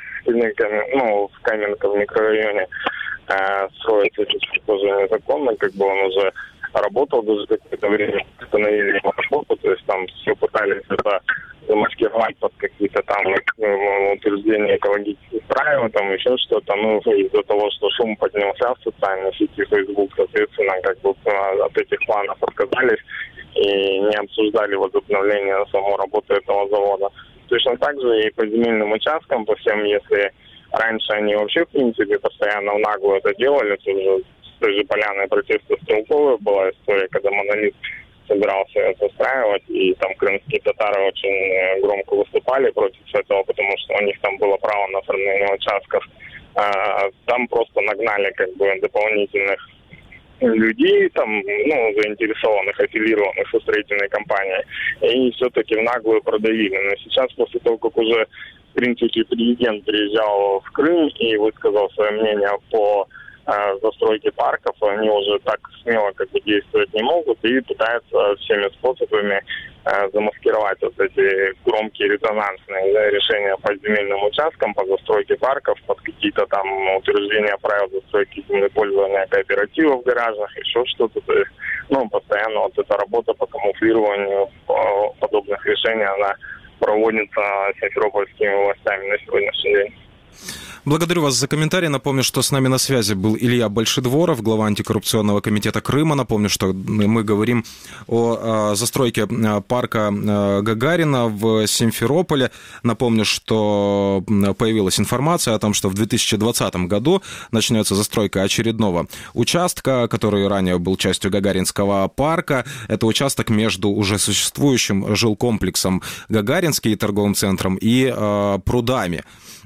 в Каменка в микрорайоне строится тоже незаконно, как бы он уже работал, даже какое-то время остановили его работу, то есть там все пытались это замаскировать под какие-то там утверждения экологических правил, там еще что-то, из-за того, что шум поднялся в социальной сети Facebook, соответственно, как бы от этих планов отказались и не обсуждали возобновление самой работы этого завода. Точно так же и по земельным участкам, по всем, если раньше они вообще, в принципе, постоянно в наглую это делали, то уже с той же поляной протеста Стрелковой была история, когда Монолит собирался это устраивать, и там крымские татары очень громко выступали против этого, потому что у них там было право на оформление участков. Там просто нагнали как бы дополнительных людей, там, заинтересованных, аффилированных со строительной компанией, и все-таки в наглую продавили. Но сейчас, после того, как уже, в принципе, президент приезжал в Крым и высказал свое мнение по застройки парков, они уже так смело как бы действовать не могут и пытаются всеми способами замаскировать вот эти громкие резонансные решения по земельным участкам, по застройке парков, под какие-то там утверждения правил застройки землепользования кооперативов гаражных, еще что-то. То есть, постоянно вот эта работа по камуфлированию подобных решений, она проводится симферопольскими властями на сегодняшний день. Благодарю вас за комментарий. Напомню, что с нами на связи был Илья Большедворов, глава антикоррупционного комитета Крыма. Напомню, что мы говорим о застройке парка Гагарина в Симферополе. Напомню, что появилась информация о том, что в 2020 году начнется застройка очередного участка, который ранее был частью Гагаринского парка. Это участок между уже существующим жилкомплексом Гагаринский, торговым центром, и прудами.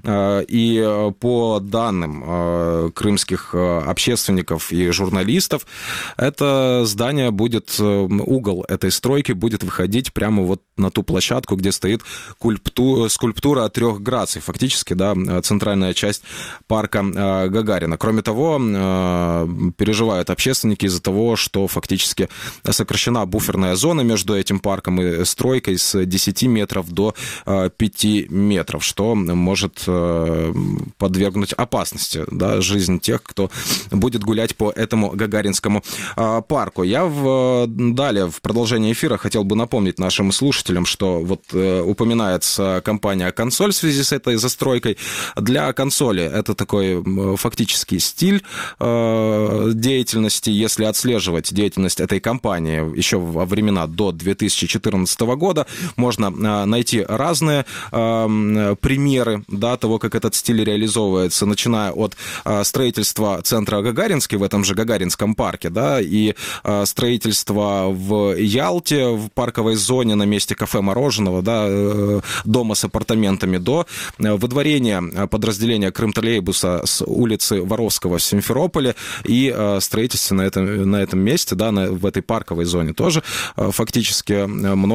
И по данным крымских общественников и журналистов, это здание будет, угол этой стройки будет выходить прямо вот на ту площадку, где стоит скульптура 3 граций, фактически, да, центральная часть парка Гагарина. Кроме того, переживают общественники из-за того, что фактически сокращена буферная зона между этим парком и стройкой с 10 метров до 5 метров, что может подвергнуть опасности, да, жизнь тех, кто будет гулять по этому Гагаринскому парку. Я далее, в продолжении эфира, хотел бы напомнить нашим слушателям, что вот упоминается компания «Консоль» в связи с этой застройкой. Для «Консоли» это такой фактический стиль деятельности. Если отслеживать деятельность этой компании еще во времена до 2014 года, можно найти разные примеры, да, того, как этот стиль реализовывается, начиная от строительства центра Гагаринский в этом же Гагаринском парке, да, и строительства в Ялте, в парковой зоне на месте кафе мороженого, да, дома с апартаментами, до выдворения подразделения Крымтроллейбуса с улицы Воровского в Симферополе и строительство на этом месте, да, в этой парковой зоне тоже фактически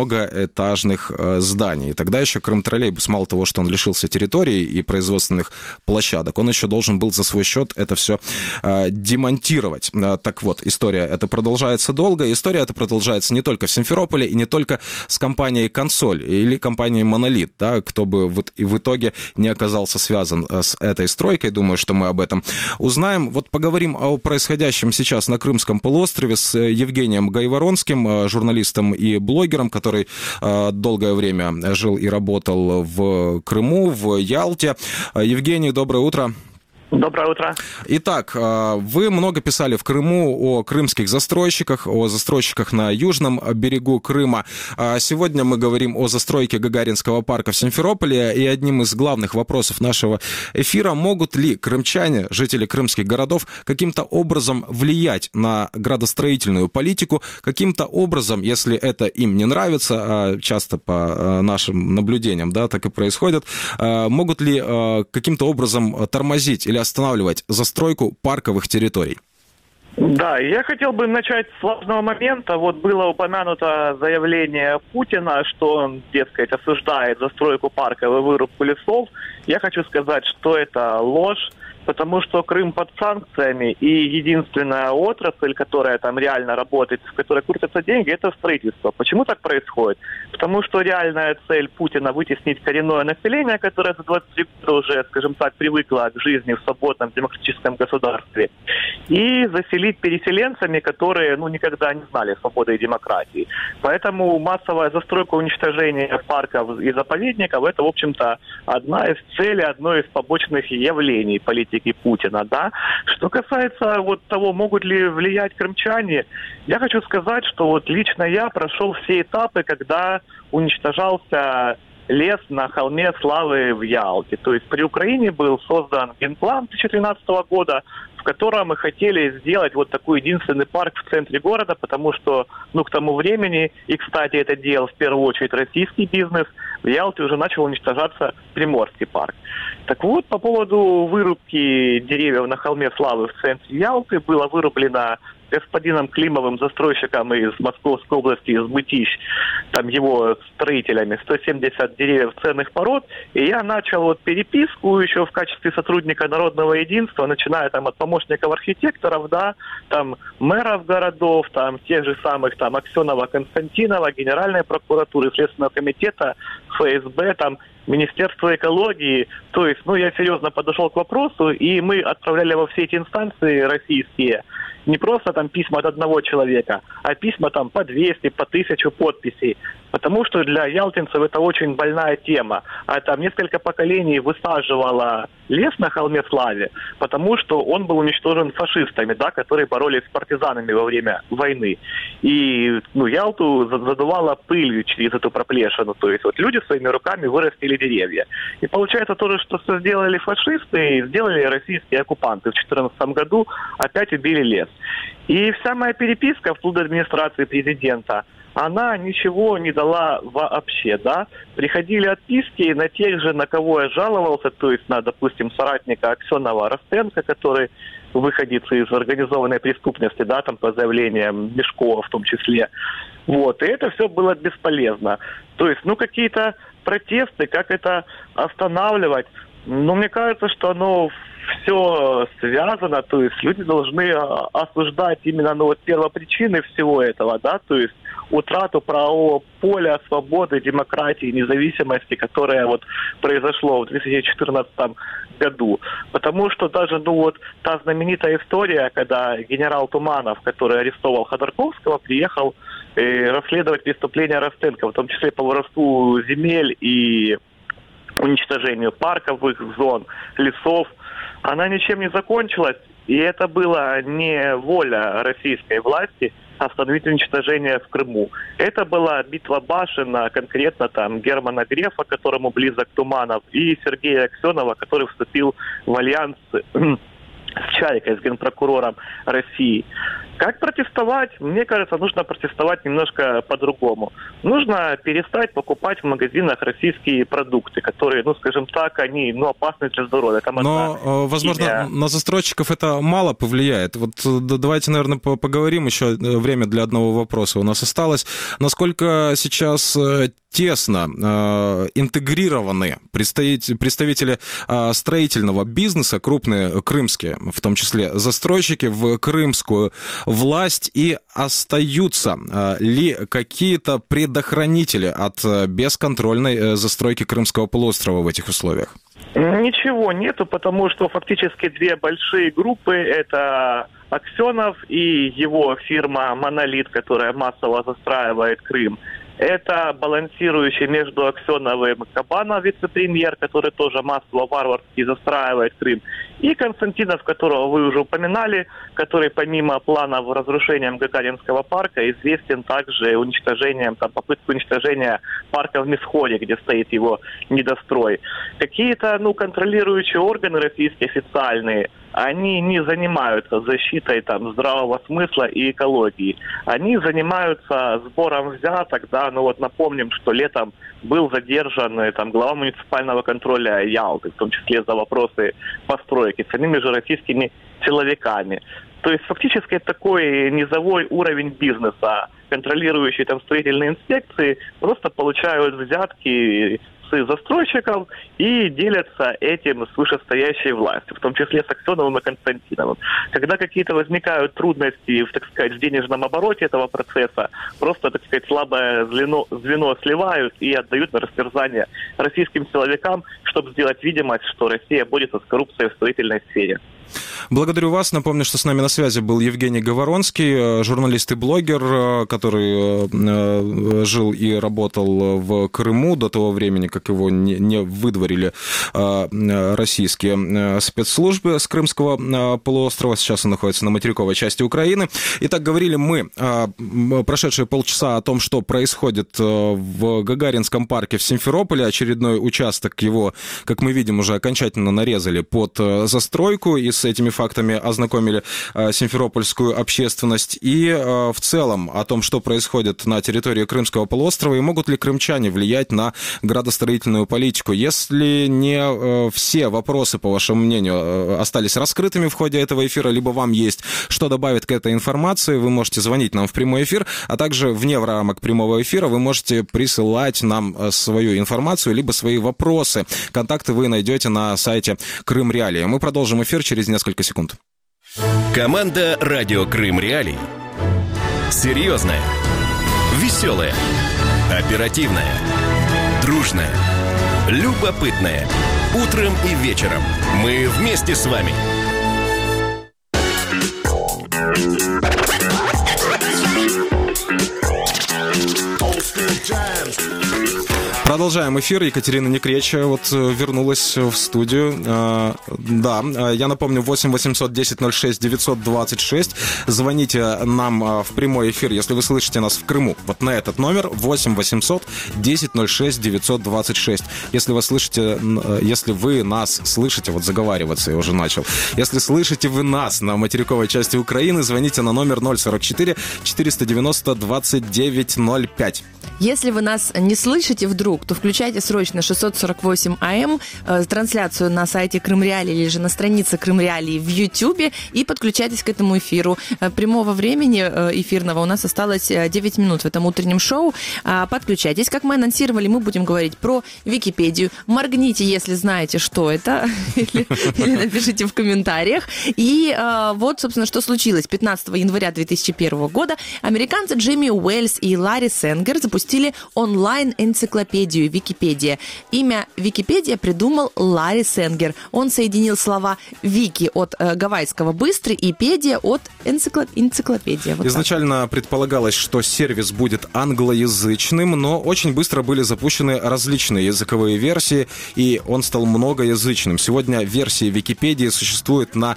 многоэтажных зданий. И тогда еще Крымтроллейбус, мало того, что он лишился территории и производственных площадок. Он еще должен был за свой счет это все демонтировать. Так вот, история эта продолжается долго. История эта продолжается не только в Симферополе и не только с компанией «Консоль» или компанией «Монолит», да, кто бы в итоге не оказался связан с этой стройкой. Думаю, что мы об этом узнаем. Вот поговорим о происходящем сейчас на Крымском полуострове с Евгением Гайворонским, журналистом и блогером, который долгое время жил и работал в Крыму, в Ялте. Евгений, доброе утро. Доброе утро. Итак, вы много писали в Крыму о крымских застройщиках, о застройщиках на южном берегу Крыма. Сегодня мы говорим о застройке Гагаринского парка в Симферополе, и одним из главных вопросов нашего эфира: могут ли крымчане, жители крымских городов, каким-то образом влиять на градостроительную политику, каким-то образом, если это им не нравится, часто по нашим наблюдениям, да, так и происходит, могут ли каким-то образом тормозить или останавливать застройку парковых территорий? Да, я хотел бы начать с важного момента. Вот было упомянуто заявление Путина, что он, дескать, осуждает застройку парков и вырубку лесов. Я хочу сказать, что это ложь, потому что Крым под санкциями, и единственная отрасль, которая там реально работает, в которой крутятся деньги, это строительство. Почему так происходит? Потому что реальная цель Путина — вытеснить коренное население, которое за 23 года уже, скажем так, привыкло к жизни в свободном демократическом государстве, и заселить переселенцами, которые, никогда не знали свободы и демократии. Поэтому массовая застройка, уничтожение парков и заповедников — это, в общем-то, одна из целей, одно из побочных явлений политики Путина, да. Что касается вот того, могут ли влиять крымчане, я хочу сказать, что вот лично я прошел все этапы, когда уничтожался лес на холме Славы в Ялте. То есть при Украине был создан генплан 2013 года, в котором мы хотели сделать вот такой единственный парк в центре города, потому что, к тому времени, и, кстати, это делал в первую очередь российский бизнес, в Ялте уже начал уничтожаться Приморский парк. Так вот, по поводу вырубки деревьев на холме Славы в центре Ялты было вырублено господином Климовым, застройщиком из Московской области, из Мытищ, там его строителями, 170 деревьев ценных пород. И я начал вот переписку еще в качестве сотрудника Народного единства, начиная там от помощников архитекторов, да, там мэров городов, там тех же самых там Аксенова, Константинова, Генеральной прокуратуры, Следственного комитета, ФСБ, там Министерство экологии. То есть, я серьезно подошел к вопросу, и мы отправляли во все эти инстанции российские не просто там письма от одного человека, а письма там по 200, по 1000 подписей. Потому что для ялтинцев это очень больная тема. А там несколько поколений высаживало лес на холме Славе, потому что он был уничтожен фашистами, да, которые боролись с партизанами во время войны. И Ялту задувало пылью через эту проплешину. То есть вот люди своими руками вырастили деревья. И получается то же, что сделали фашисты, сделали российские оккупанты. В 2014 году опять убили лес. И вся моя переписка вплоть до администрации президента, она ничего не дала вообще, да. Приходили отписки на тех же, на кого я жаловался, то есть на, допустим, соратника Аксенова Ростенко, который выходит из организованной преступности, да, там по заявлениям Мешкова в том числе. Вот, и это все было бесполезно. То есть, какие-то протесты, как это останавливать, мне кажется, что оно все связано, то есть люди должны осуждать именно первопричины всего этого, да, то есть утрату правового поля, свободы, демократии, независимости, которая вот произошло в 2014 году. Потому что даже, та знаменитая история, когда генерал Туманов, который арестовал Ходорковского, приехал расследовать преступления Ростенко, в том числе по воровству земель и уничтожению парковых зон, лесов, она ничем не закончилась, и это была не воля российской власти остановить уничтожение в Крыму. Это была битва башен, конкретно там Германа Грефа, которому близок Туманов, и Сергея Аксенова, который вступил в альянс с Чайкой, с генпрокурором России. Как протестовать? Мне кажется, нужно протестовать немножко по-другому. Нужно перестать покупать в магазинах российские продукты, которые, скажем так, они опасны для здоровья. Но, возможно, на застройщиков это мало повлияет. Вот давайте, наверное, поговорим, еще время для одного вопроса у нас осталось. Насколько сейчас тесно интегрированы представители строительного бизнеса, крупные крымские, в том числе застройщики, в крымскую власть, и остаются ли какие-то предохранители от бесконтрольной застройки Крымского полуострова в этих условиях? Ничего нету, потому что фактически две большие группы – это Аксенов и его фирма «Монолит», которая массово застраивает Крым. Это балансирующий между Аксеновым Кабанов, вице-премьер, который тоже массово варварски застраивает Крым, и Константинов, которого вы уже упоминали, который помимо планов разрушения Гагаринского парка известен также попыткой уничтожения парка в Мисходе, где стоит его недострой. Какие-то контролирующие органы российские официальные, они не занимаются защитой здравого смысла и экологии. Они занимаются сбором взяток, напомним, что летом был задержан глава муниципального контроля Ялты, в том числе за вопросы постройки, самими же российскими силовиками. То есть фактически такой низовой уровень бизнеса, контролирующие строительные инспекции, просто получают взятки с застройщиков и делятся этим с вышестоящей властью, в том числе с Аксеновым и Константиновым. Когда какие-то возникают трудности в денежном обороте этого процесса, просто, слабое звено сливают и отдают на растерзание российским силовикам, чтобы сделать видимость, что Россия борется с коррупцией в строительной сфере. Благодарю вас. Напомню, что с нами на связи был Евгений Говоронский, журналист и блогер, который жил и работал в Крыму до того времени, как его не выдворили российские спецслужбы с Крымского полуострова. Сейчас он находится на материковой части Украины. Итак, говорили мы прошедшие полчаса о том, что происходит в Гагаринском парке в Симферополе. Очередной участок его, как мы видим, уже окончательно нарезали под застройку, и с этими фактами ознакомили симферопольскую общественность. И в целом о том, что происходит на территории Крымского полуострова, и могут ли крымчане влиять на градостроительную политику. Если не все вопросы, по вашему мнению, остались раскрытыми в ходе этого эфира, либо вам есть что добавить к этой информации, вы можете звонить нам в прямой эфир, а также вне рамок прямого эфира вы можете присылать нам свою информацию, либо свои вопросы. Контакты вы найдете на сайте Крым Реалии. Мы продолжим эфир через несколько секунд. Команда «Радио Крым Реалии». Серьезная, веселая, оперативная, дружная, любопытная. Утром и вечером мы вместе с вами. Продолжаем эфир. Екатерина Некреча вернулась в студию. Да, я напомню, 8 800 10 06 926. Звоните нам в прямой эфир, если вы слышите нас в Крыму. Вот на этот номер 8 800 10 06 926. Если вы нас слышите, заговариваться я уже начал. Если слышите вы нас на материковой части Украины, звоните на номер 044 490 2905. Если вы нас не слышите вдруг, то включайте срочно 648 АМ, трансляцию на сайте Крым Реалии или же на странице Крым Реалии в Ютьюбе и подключайтесь к этому эфиру. Прямого времени эфирного у нас осталось 9 минут в этом утреннем шоу. Подключайтесь. Как мы анонсировали, мы будем говорить про Википедию. Моргните, если знаете, что это, или напишите в комментариях. И собственно, что случилось. 15 января 2001 года американцы Джимми Уэльс и Ларри Сенгер запустили онлайн-энциклопедию Википедия. Имя Википедия придумал Ларри Сенгер. Он соединил слова «вики» от гавайского «быстрый» и «педия» от энциклопедия. Изначально предполагалось, что сервис будет англоязычным, но очень быстро были запущены различные языковые версии, и он стал многоязычным. Сегодня версии Википедии существуют на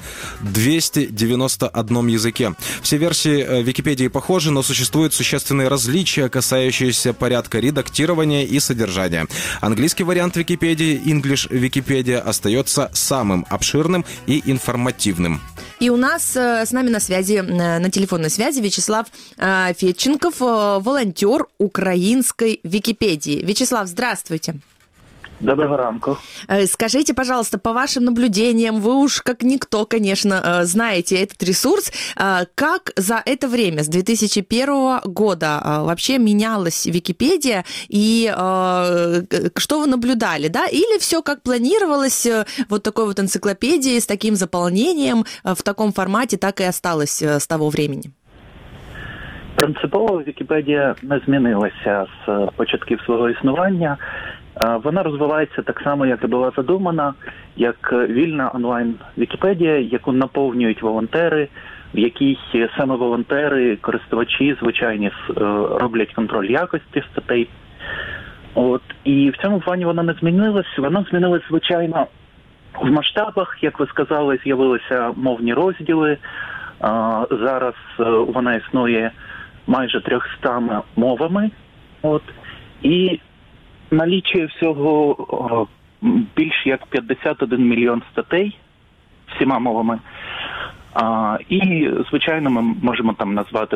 291 языке. Все версии Википедии похожи, но существуют существенные различия, касающиеся порядка редактирования и содержания. Английский вариант Википедии, English Википедия, остается самым обширным и информативным. И у нас с нами на связи, на телефонной связи Вячеслав Федченков, волонтер украинской Википедии. Вячеслав, здравствуйте. Доброго ранку. Скажите, пожалуйста, по вашим наблюдениям, вы уж как никто, конечно, знаете этот ресурс, как за это время, с 2001 года, вообще менялась Википедия, и что вы наблюдали, да? Или все как планировалось, вот такой вот энциклопедией с таким заполнением, в таком формате, так и осталось с того времени? Принципово Вікіпедія не змінилася з початків свого існування. Вона розвивається так само, як і була задумана, як вільна онлайн-Вікіпедія, яку наповнюють волонтери, в якій саме волонтери, користувачі, звичайні, роблять контроль якості статей. І в цьому плані вона не змінилась. Вона змінилась, звичайно, в масштабах, як ви сказали, з'явилися мовні розділи. Зараз вона існує майже 300 мовами. І налічує всього більш як 51 мільйон статей всіма мовами. І, звичайно, ми можемо там назвати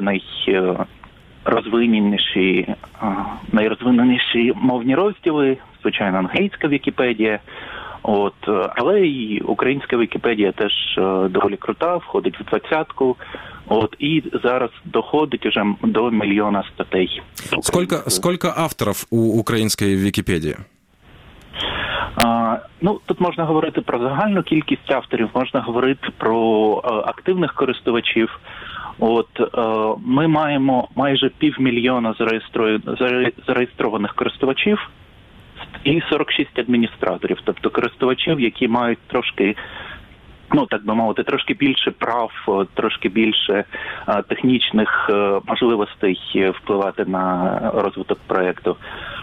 найрозвиненіші мовні розділи, звичайно, англійська Вікіпедія, але і українська Вікіпедія теж доволі крута, входить в 20-ку. И зараз доходить уже до 1 мільйона статей. Сколько авторов у української Вікіпедії? Тут можна говорити про загальну кількість авторів, можна говорити про активних користувачів. Ми маємо майже 500 000 зареєстрованих користувачів і 46 адміністраторів, тобто користувачів, які мають трошки, так би мовити, трошки більше прав, трошки більше технічних можливостей впливати на розвиток проєкту.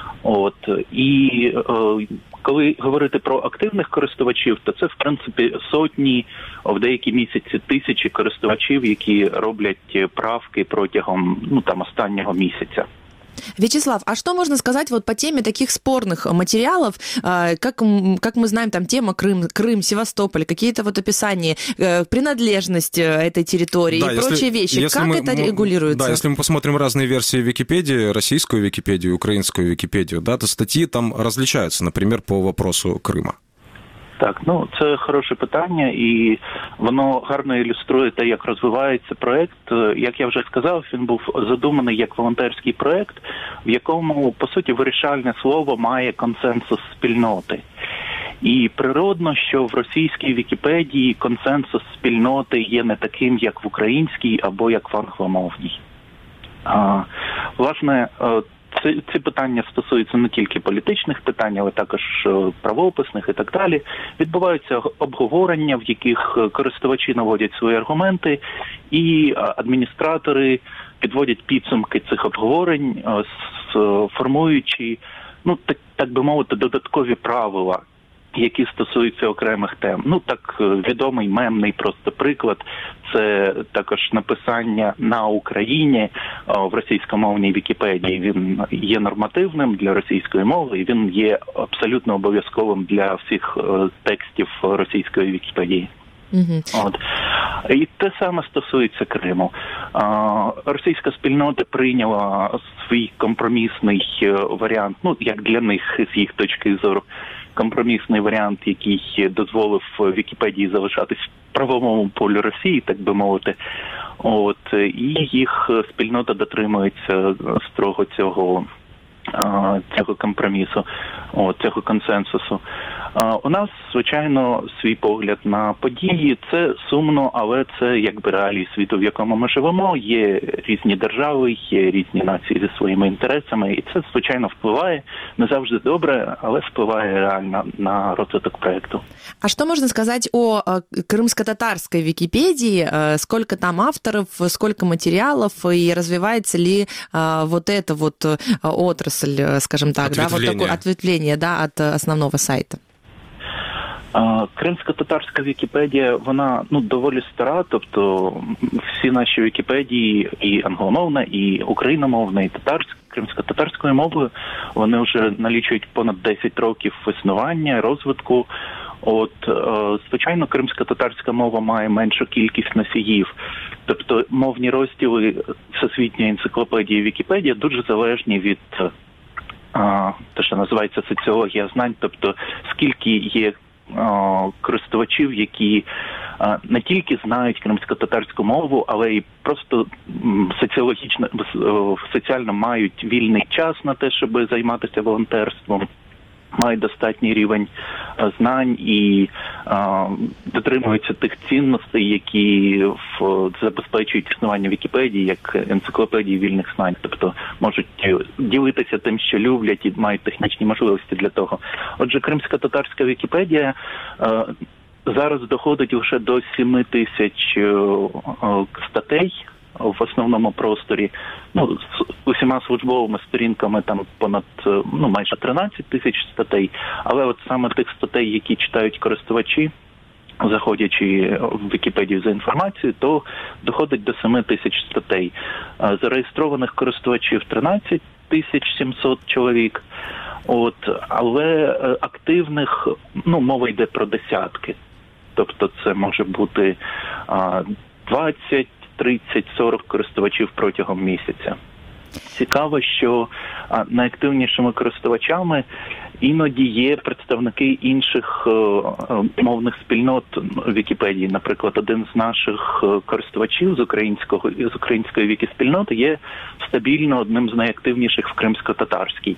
І коли говорити про активних користувачів, то це, в принципі, сотні, в деякі місяці тисячі користувачів, які роблять правки протягом, останнього місяця. Вячеслав, а что можно сказать вот по теме таких спорных материалов, как мы знаем, там тема Крым, Севастополь, какие-то вот описания, принадлежность этой территории и прочие вещи, как это регулируется? Да, если мы посмотрим разные версии Википедии, российскую Википедию, украинскую Википедию, то статьи там различаются, например, по вопросу Крыма. Так, це хороше питання, і воно гарно ілюструє те, як розвивається проєкт. Як я вже сказав, він був задуманий як волонтерський проєкт, в якому, по суті, вирішальне слово має консенсус спільноти. І природно, що в російській Вікіпедії консенсус спільноти є не таким, як в українській або як в англомовній. Власне, ці питання стосуються не тільки політичних питань, але також правописних і так далі. Відбуваються обговорення, в яких користувачі наводять свої аргументи, і адміністратори підводять підсумки цих обговорень, формуючи, так би мовити, додаткові правила, які стосуються окремих тем. Так відомий мемний просто приклад – це також написання на Україні в російськомовній Вікіпедії. Він є нормативним для російської мови, і він є абсолютно обов'язковим для всіх текстів російської Вікіпедії. І те саме стосується Криму. Російська спільнота прийняла свій компромісний варіант, як для них, з їх точки зору, компромісний варіант, який дозволив Вікіпедії залишатись в правовому полі Росії, так би мовити. І їх спільнота дотримується строго цього компромісу, цього консенсусу. У нас, звичайно, свій погляд на події. Це сумно, але це якби реалії світу, в якому ми живемо. Є різні держави, є різні нації зі своїми інтересами, і це, звичайно, впливає. Не завжди добре, але впливає реально на розвиток проєкту. А что можно сказать о крымско-татарской Википедии? Сколько там авторов, сколько материалов, и развивается ли вот эта вот отрасль, скажем так, вот такое ответвление, от основного сайта? Кримсько-татарська Вікіпедія, вона доволі стара, тобто всі наші Вікіпедії, і англомовна, і україномовна, і кримсько-татарською мовою, вони вже налічують понад 10 років існування, розвитку. Звичайно, кримсько-татарська мова має меншу кількість носіїв. Тобто мовні розділи Всесвітньої енциклопедії Вікіпедія дуже залежні від те, що називається соціологія знань, тобто скільки є користувачів, які не тільки знають кримсько-татарську мову, але й просто соціально мають вільний час на те, щоб займатися волонтерством, мають достатній рівень знань і дотримуються тих цінностей, які забезпечують існування Вікіпедії як енциклопедії вільних знань. Тобто можуть ділитися тим, що люблять, і мають технічні можливості для того. Отже, кримсько-татарська Вікіпедія зараз доходить вже до 7 тисяч статей в основному просторі. З усіма службовими сторінками там понад майже 13 тисяч статей, але от саме тих статей, які читають користувачі, заходячи в Вікіпедію за інформацією, то доходить до 7 тисяч статей. Зареєстрованих користувачів 13 700 чоловік. Але активних, мова йде про десятки. Тобто це може бути 20, 30, 40 користувачів протягом місяця. Цікаво, що найактивнішими користувачами іноді є представники інших мовних спільнот Вікіпедії. Наприклад, один з наших користувачів з української вікіспільноти є стабільно одним з найактивніших в кримсько-татарській.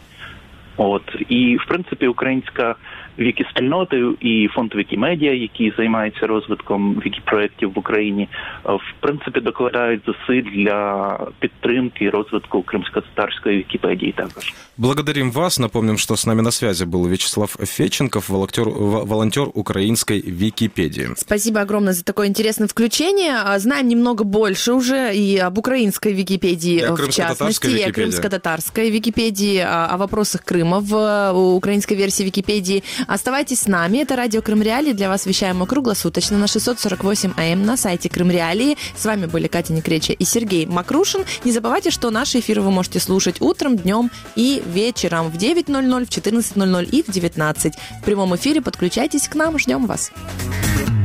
І, в принципі, українська вікіспільнота і фонд Вікімедіа, який займається розвитком вікіпроєктів в Україні, в принципі, докладають зусиль для підтримки і розвитку кримсько-татарської Вікіпедії також. Благодарим вас. Напомним, что с нами на связи был Вячеслав Федченков, волонтер украинской Википедии. Спасибо огромное за такое интересное включение. Знаем немного больше уже и об украинской Википедии, в частности, и о крымско-татарской Википедии, о вопросах Крыма в украинской версии Википедии. Оставайтесь с нами. Это радио Крым Реалии. Для вас вещаем мы круглосуточно на 648 АМ на сайте Крым Реалии. С вами были Катя Некреча и Сергей Макрушин. Не забывайте, что наши эфиры вы можете слушать утром, днем и вечером в 9:00, в 14:00 и в 19:00. В прямом эфире подключайтесь к нам. Ждем вас.